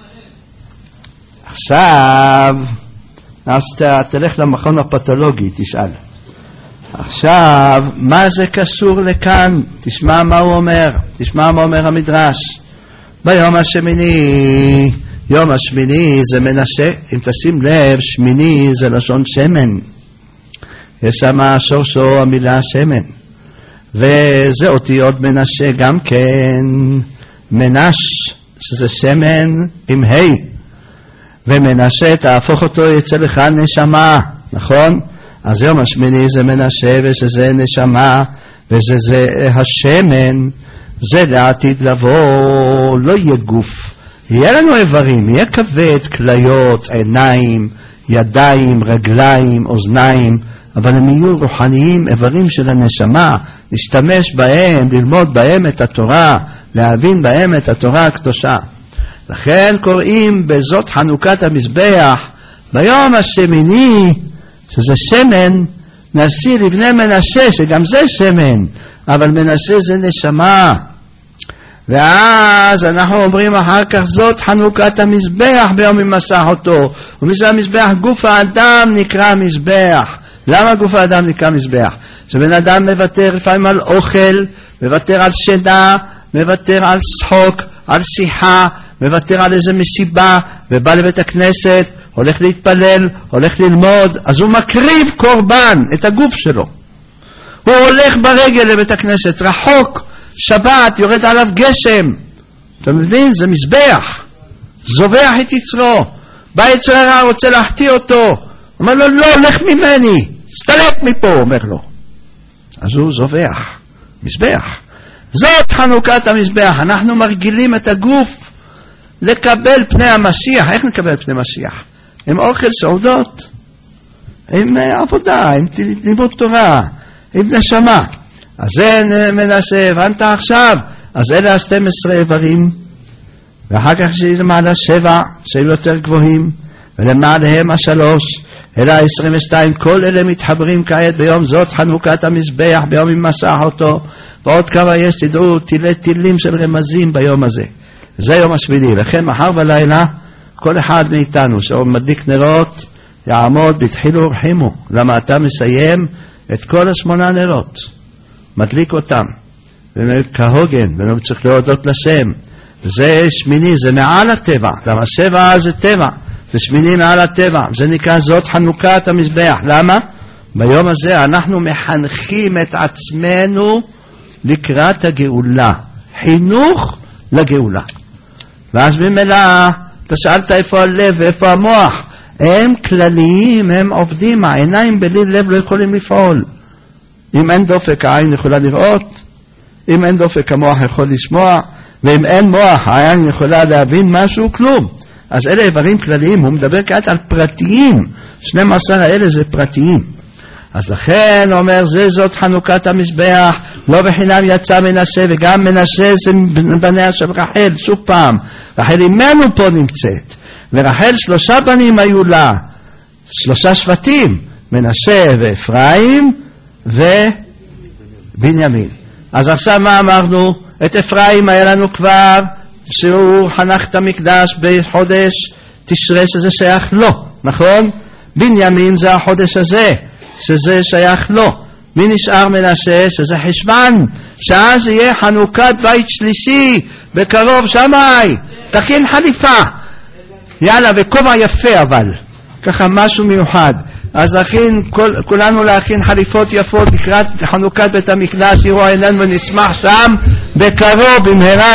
עכשיו, אז תלך למכון הפתולוגי, תשאל. עכשיו, מה זה קשור לכאן? תשמע מה הוא אומר, תשמע מה אומר המדרש. ביום השמיני, יום השמיני זה מנשה, אם תשים לב, שמיני זה לשון שמן. יש שם שורשו המילה שמן. וזה אותיות מנשה גם כן, מנש, שזה שמן עם ה' ומנשה, תהפוך אותו, יצא לך נשמה, נכון? אז יום השמיני זה מנשה, ושזה נשמה, ושזה השמן, זה לעתיד לבוא, לא יהיה גוף. יהיה לנו איברים, יהיה כבד, כליות, עיניים, ידיים, רגליים, אוזניים, אבל הם יהיו רוחניים, איברים של הנשמה, להשתמש בהם, ללמוד בהם את התורה, להבין בהם את התורה הקדושה. לכן קוראים בזאת חנוכת המזבח, ביום השמיני, שזה שמן, נשיא לבני מנשה, שגם זה שמן, אבל מנשה זה נשמה. ואז אנחנו אומרים אחר כך, זאת חנוכת המזבח ביום ממסך אותו, ומזה המזבח, גוף האדם נקרא מזבח. למה גוף האדם נקרא מזבח? שבן אדם מוותר לפעמים על אוכל, מוותר על שינה, מוותר על שחוק, על שיחה, מוותר על איזה מסיבה, ובא לבית הכנסת, הולך להתפלל, הולך ללמוד, אז הוא מקריב קורבן, את הגוף שלו. הוא הולך ברגל לבית הכנסת, רחוק, שבת, יורד עליו גשם. אתה מבין? זה מזבח. זובח את יצרו. בא יצר הרע, רוצה להחטיא אותו. אומר לו, לא, לך ממני. סתלק מפה, אומר לו. אז הוא זובח. מזבח. זאת חנוכת המזבח. אנחנו מרגילים את הגוף לקבל פני המשיח. איך נקבל פני משיח? עם אוכל סעודות, עם עבודה, עם לימוד תורה, עם נשמה. אז זה מנסה, הבנת עכשיו? אז אלה ה-שתים עשרה איברים, ואחר כך שיהיה למעלה שבע, שהם יותר גבוהים, ולמעלהם השלוש, אלה ה-עשרים ושתיים, כל אלה מתחברים כעת ביום זאת חנוכת המזבח, ביום עם מסך אותו, ועוד כמה יש, תדעו, תילי תילים של רמזים ביום הזה. זה יום השמיני, לכן מחר בלילה, כל אחד מאיתנו שמדליק נרות, יעמוד בתחילו ורחימו. למה אתה מסיים את כל השמונה נרות? מדליק אותם. וכהוגן, ולא צריך להודות לשם. זה שמיני, זה מעל הטבע. למה שבע זה טבע. זה שמיני מעל הטבע. זה נקרא זאת חנוכת המזבח. למה? ביום הזה אנחנו מחנכים את עצמנו לקראת הגאולה. חינוך לגאולה. ואז במילא, אתה שאלת איפה הלב ואיפה המוח. הם כלליים, הם עובדים. העיניים בלי לב לא יכולים לפעול. אם אין דופק, העין יכולה לראות. אם אין דופק, המוח יכול לשמוע. ואם אין מוח, העין יכולה להבין משהו, כלום. אז אלה איברים כלליים. הוא מדבר כעת על פרטיים. שנים עשר האלה זה פרטיים. אז לכן הוא אומר, זה זאת חנוכת המזבח, לא בחינם יצא מנשה, וגם מנשה זה בניה של רחל, שוב פעם. רחל אימנו פה נמצאת. ורחל שלושה בנים היו לה, שלושה שבטים, מנשה ואפרים ובנימין. אז עכשיו מה אמרנו? את אפרים היה לנו כבר, שהוא חנך את המקדש בחודש תשרה, שזה שייך לו, נכון? בנימין זה החודש הזה, שזה שייך לו. מי נשאר מנשה? שזה חשבן, שאז יהיה חנוכת בית שלישי, בקרוב שמאי, תכין חליפה. יאללה, וכובע יפה אבל. ככה משהו מיוחד. אז להכין, כל, כולנו להכין חליפות יפות לקראת חנוכת בית המקדש, יראו עינינו ונשמח שם בקרוב במהרה.